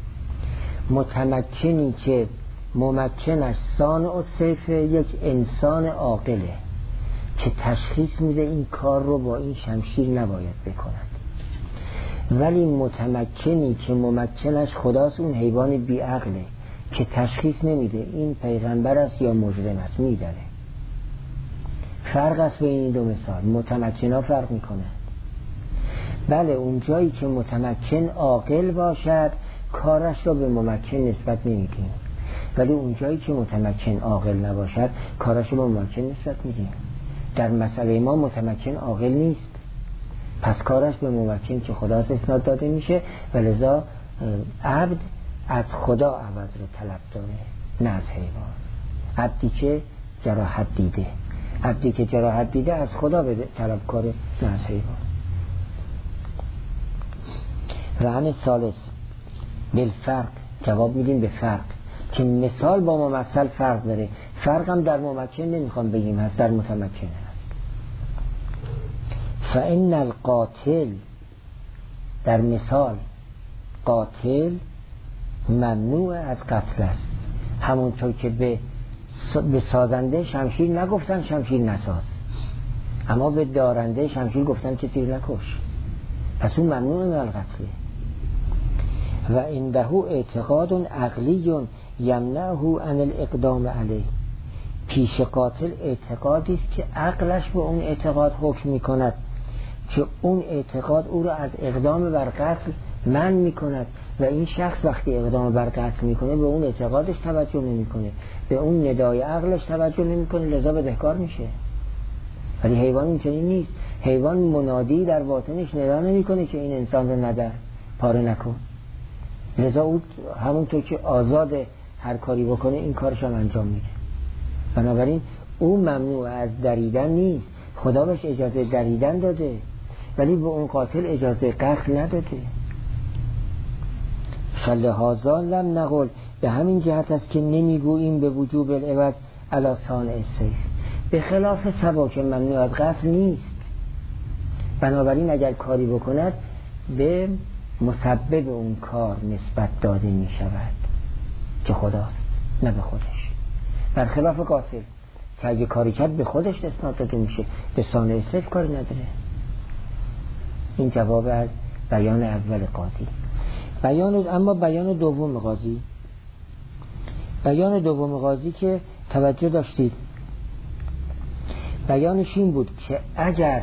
متمکنی که ممکنش صانع و سیف یک انسان عاقله که تشخیص میده این کار رو با این شمشیر نباید بکند، ولی متمکنی که ممکنش خداست اون حیوان بیعقله که تشخیص نمیده این پیغمبر است یا مجرم است، میداره. فرق است بین این دو مثال. متمکن ها فرق میکنه. بله اون جایی که متمکن عاقل باشد کارش رو به ممکن نسبت نمیدیم، ولی اون جایی که متمکن عاقل نباشد کارش رو به ممکن نسبت میدیم. در مسئله ما متمکن عاقل نیست، پس کارش به ممکن که خداست اسناد داده میشه و لذا عبد از خدا عوض رو طلب داره نه از حیوان. عبدی که جراحت دیده عبدی که جراحت دیده از خدا به طلب کاره نه از حیوان. و همه ثالث بالفرق جواب میدیم به فرق که مثال با ممثل فرق داره. فرق هم در ممکن نمیخوام بگیم هست، در متمکن هست. فإن القاتل در مثال قاتل ممنوع از قتل است، همونطور که به به سازنده شمشیر نگفتن شمشیر نساز، اما به دارنده شمشیر گفتن کسی رو نکش، پس اون ممنوع من القتله. و عنده اعتقاد عقلی یمنعه عن الاقدام علیه. پیش قاتل اعتقادی است که عقلش به اون اعتقاد حکم میکند که اون اعتقاد او را از اقدام بر قتل منع میکند و این شخص وقتی اقدام بر قتل میکنه به اون اعتقادش توجه نمیکنه، به اون ندای عقلش توجه نمیکنه، لذا بدهکار میشه. ولی حیوان اینچنین نیست. حیوان منادی در باطنش ندا نمیکنه که این انسان رو ندر پاره نکن، لذا او همونطور که آزاده هر کاری بکنه این کارش هم انجام میده. بنابراین او ممنوع از دریدن نیست، خدا بهش اجازه دریدن داده ولی به اون قاتل اجازه قتل نداده. فلهذا لم نقل، به همین جهت است که نمیگوییم به وجوب العوض علی صانع السیف، به خلاف سبا که ممنوع از قتل نیست. بنابراین اگر کاری بکند به مسبب اون کار نسبت داده می شود که خداست، نه به خودش. برخلاف قاتل که اگه کاری کرد به خودش اسناد داده میشه، به صانع السیف کاری نداره. این جواب از بیان اول قاضی. بیان اما بیان دوم قاضی، بیان دوم قاضی که توجه داشتید بیانش این بود که اگر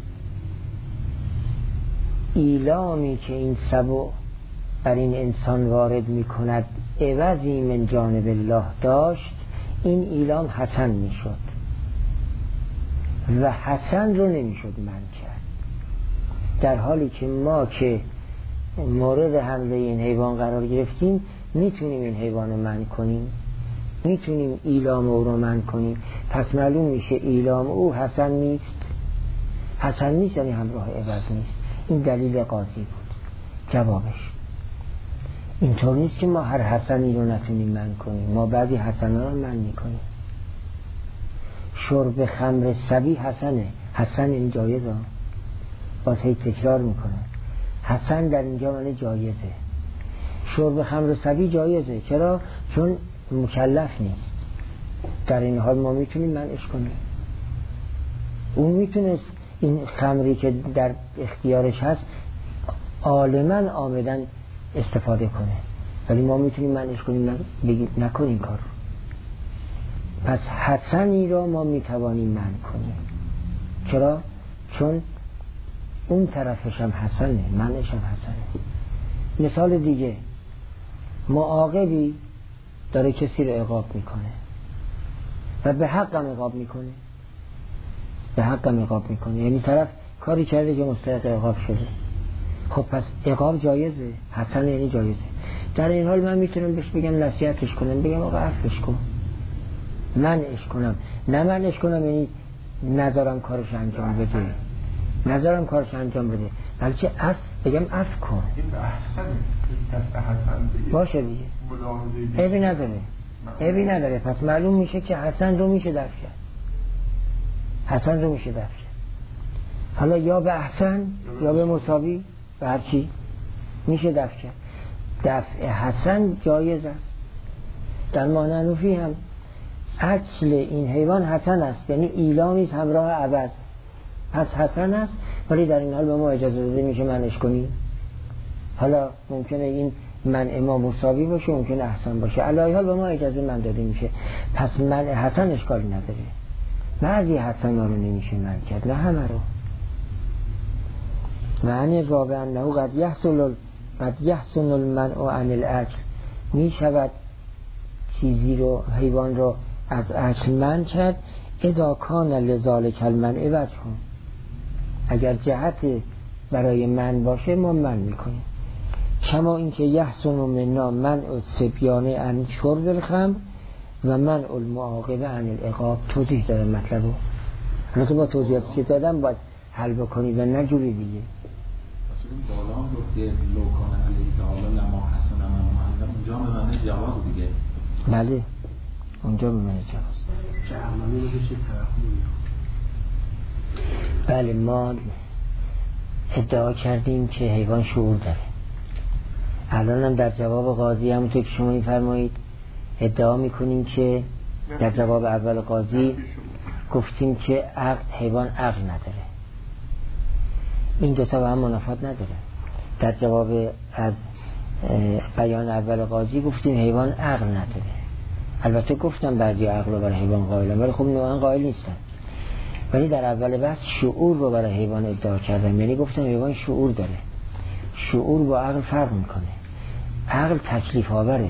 ایلامی که این سبع بر این انسان وارد می کند عوضی من جانب الله داشت، این ایلام حسن می شد و حسن رو نمی شد من کرد، در حالی که ما که مورد حمله این حیوان قرار گرفتیم میتونیم این حیوان رو منع کنیم، میتونیم ایلام او رو منع کنیم. پس معلوم میشه ایلام او حسن نیست. حسن نیست یعنی همراه عوض نیست. این دلیل قاضی بود. جوابش اینطور نیست که ما هر حسنی رو نتونیم منع کنیم، ما بعضی حسنا رو منع میکنیم. شرب خمر صبی حسنه، حسن این جایزه، باز هی تکرار میکنه حسن در اینجا معنی جایزه. شرب خمر صبی جایزه، چرا؟ چون مکلف نیست. در این حال ما میتونیم منعش کنیم. اون میتونه این خمری که در اختیارش هست عالماً آمدن استفاده کنه، ولی ما میتونیم منعش کنیم، بگیم نکنیم این کار. پس حسنی را ما میتوانیم منع کنیم. چرا؟ چون اون طرفش هم حسنه، منعش هم حسنه. مثال دیگه، معاقبی داره کسی رو عقاب میکنه و به حقم عقاب میکنه، به حقم عقاب میکنه، یعنی طرف کاری کرده که مستحق عقاب شده. خب پس عقاب جایزه، حسن یعنی جایزه. در این حال من میتونم بهش بگم نصیحتش کنم، بگم آقا عفوش کن، منعش کنم. نه منعش کنم یعنی نذارم کارش انجام بده، نذارم کارش انجام بده، بلکه عفو بگم عفو کن. این احسن دست حسن بگیر باشه دیگه، عیبی نداره، عیبی نداره. پس معلوم میشه که حسن رو میشه دفع کرد، حسن رو میشه دفع کرد. حالا یا به احسن یا به مساوی، به هر چی میشه دفع کرد. دفع حسن جایز است. در مانعنوفی هم اصل این حیوان حسن است، یعنی ایلامیست همراه عوض، پس حسن است، ولی در این حال به ما اجازه داده میشه منعش کنیم. حالا ممکنه این منع ما مساوی باشه، ممکنه احسن باشه، علی حال به ما اجازه من داده میشه، پس منع حسن اشکالی نداره. بعضی حسن ها رو نمیشه منع کرد، نه همه رو. معنی قابل انه قد یحصل قد یحسن المنع عن الاکل، می شود چیزی رو، حیوان رو از اکل منع کرد اذا کان لذالک المنع وجه، اگر جهت برای من باشه ما من میکنیم. کما اینکه یحسن منا منع الصبیان عن شرب الخمر و منع المعاقبه عن العقاب. توضیح داره مطلبو، البته با توضیحاتی که دادم باید حل بکنی و نه جوری دیگه. بالا هم گفته لوکان علیه تعالی لما حسن من اونجا به معنی جواز دیگه. بله اونجا به معنی جواز. چه عملی رو بشه توقعی. بله ما ادعا کردیم که حیوان شعور داره. الان هم در جواب قاضی همونطور که شما می‌فرمایید ادعا میکنیم که در جواب اول قاضی گفتیم که عقل، حیوان عقل نداره. این دوتا با هم منافات نداره. در جواب از بیان اول قاضی گفتیم حیوان عقل نداره. البته گفتم بعضی عقل رو برای حیوان قائلن، ولی خب نوعا قائل نیستن. ولی در اول بحث شعور رو برای حیوان ادعا کردم، یعنی گفتم حیوان شعور داره. شعور با عقل فرق میکنه. عقل تکلیف آوره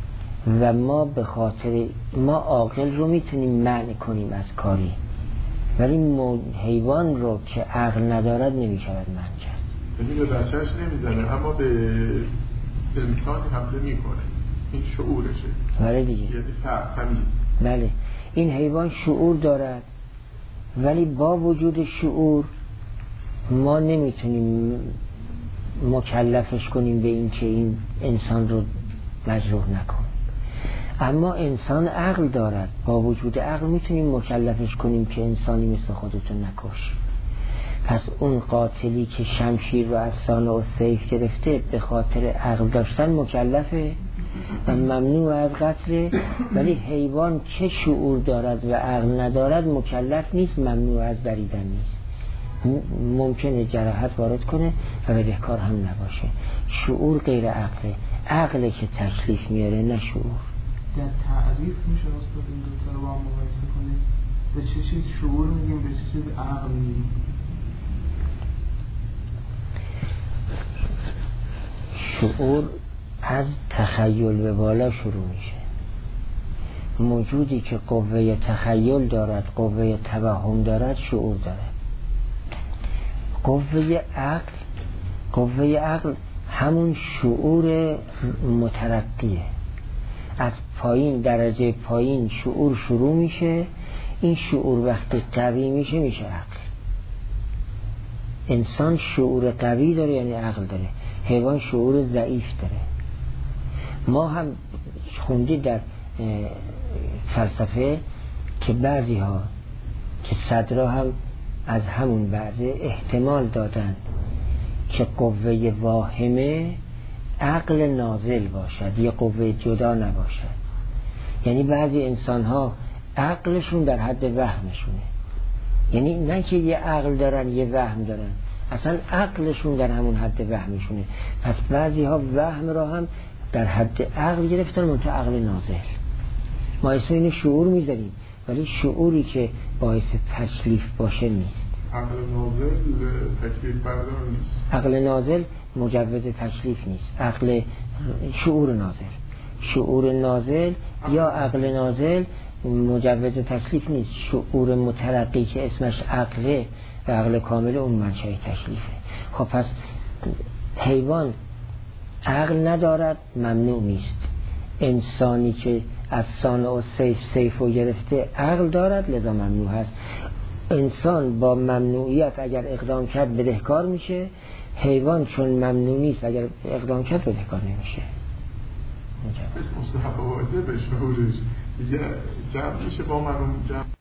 و ما به خاطر ما عاقل رو میتونیم منع کنیم از کاری، ولی مو... حیوان رو که عقل ندارد نمیشود منع کرد. یعنی به بچهش نمیزنه اما به انسان حمله میکنه، این شعورشه. بله دیگه. یعنی تمیز. بله این حیوان شعور دارد ولی با وجود شعور ما نمیتونیم مکلفش کنیم به این که این انسان رو مجروح نکن. اما انسان عقل دارد، با وجود عقل میتونیم مکلفش کنیم که انسانی مثل خودتو نکش. پس اون قاتلی که شمشیر رو از سانه و سیف گرفته به خاطر عقل داشتن مکلفه و ممنوع از قتله، ولی حیوان که شعور دارد و عقل ندارد مکلف نیست، ممنوع از بریدن نیست. ممکنه جراحت وارد کنه و بدهکار هم نباشه. شعور غیر عقله، عقله که تکلیف میاره نه شعور. در تعریف میشه استاد این دو تا رو با هم مقایسه کنیم؟ به چه چیز شعور میگیم، به چه چیز عقل میگیم؟ شعور از تخیل به بالا شروع میشه. موجودی که قوه تخیل دارد، قوه توهم دارد، شعور دارد. قوه عقل قوه عقل همون شعور مترقیه. از پایین، درجه پایین شعور شروع میشه. این شعور وقتی قوی میشه میشه عقل. انسان شعور قوی داره یعنی عقل داره، حیوان شعور ضعیف داره. ما هم خوندید در فلسفه که بعضی ها که صدرها هم از همون بعضی احتمال دادن که قوه واهمه عقل نازل باشد، یه قوه جدا نباشد. یعنی بعضی انسان ها عقلشون در حد وهمشونه، یعنی نه که یه عقل دارن یه وهم دارن، اصلا عقلشون در همون حد وهمشونه. پس بعضی ها وهم را هم در حد عقل گرفتن، منتها عقل نازل. ما اسم اینو شعور میذاریم ولی شعوری که باعث تکلیف باشه نیست. عقل نازل تکلیف بردار نیست. عقل نازل مجوز تکلیف نیست. عقل شعور نازل شعور نازل یا عقل نازل مجوز تکلیف نیست. شعور مترقی که اسمش عقله و عقل کامل اون منشأ تکلیفه. خب پس حیوان عقل ندارد ممنوع نیست. انسانی که از سانع و سیف سیف و گرفته عقل دارد لذا ممنوع هست. انسان با ممنوعیت اگر اقدام کرد بدهکار میشه، حیوان چون ممنوع نیست اگر اقدام کرد بدهکار نمیشه. اسم مستحب واجب شعورش دیگه جمع میشه با من جمع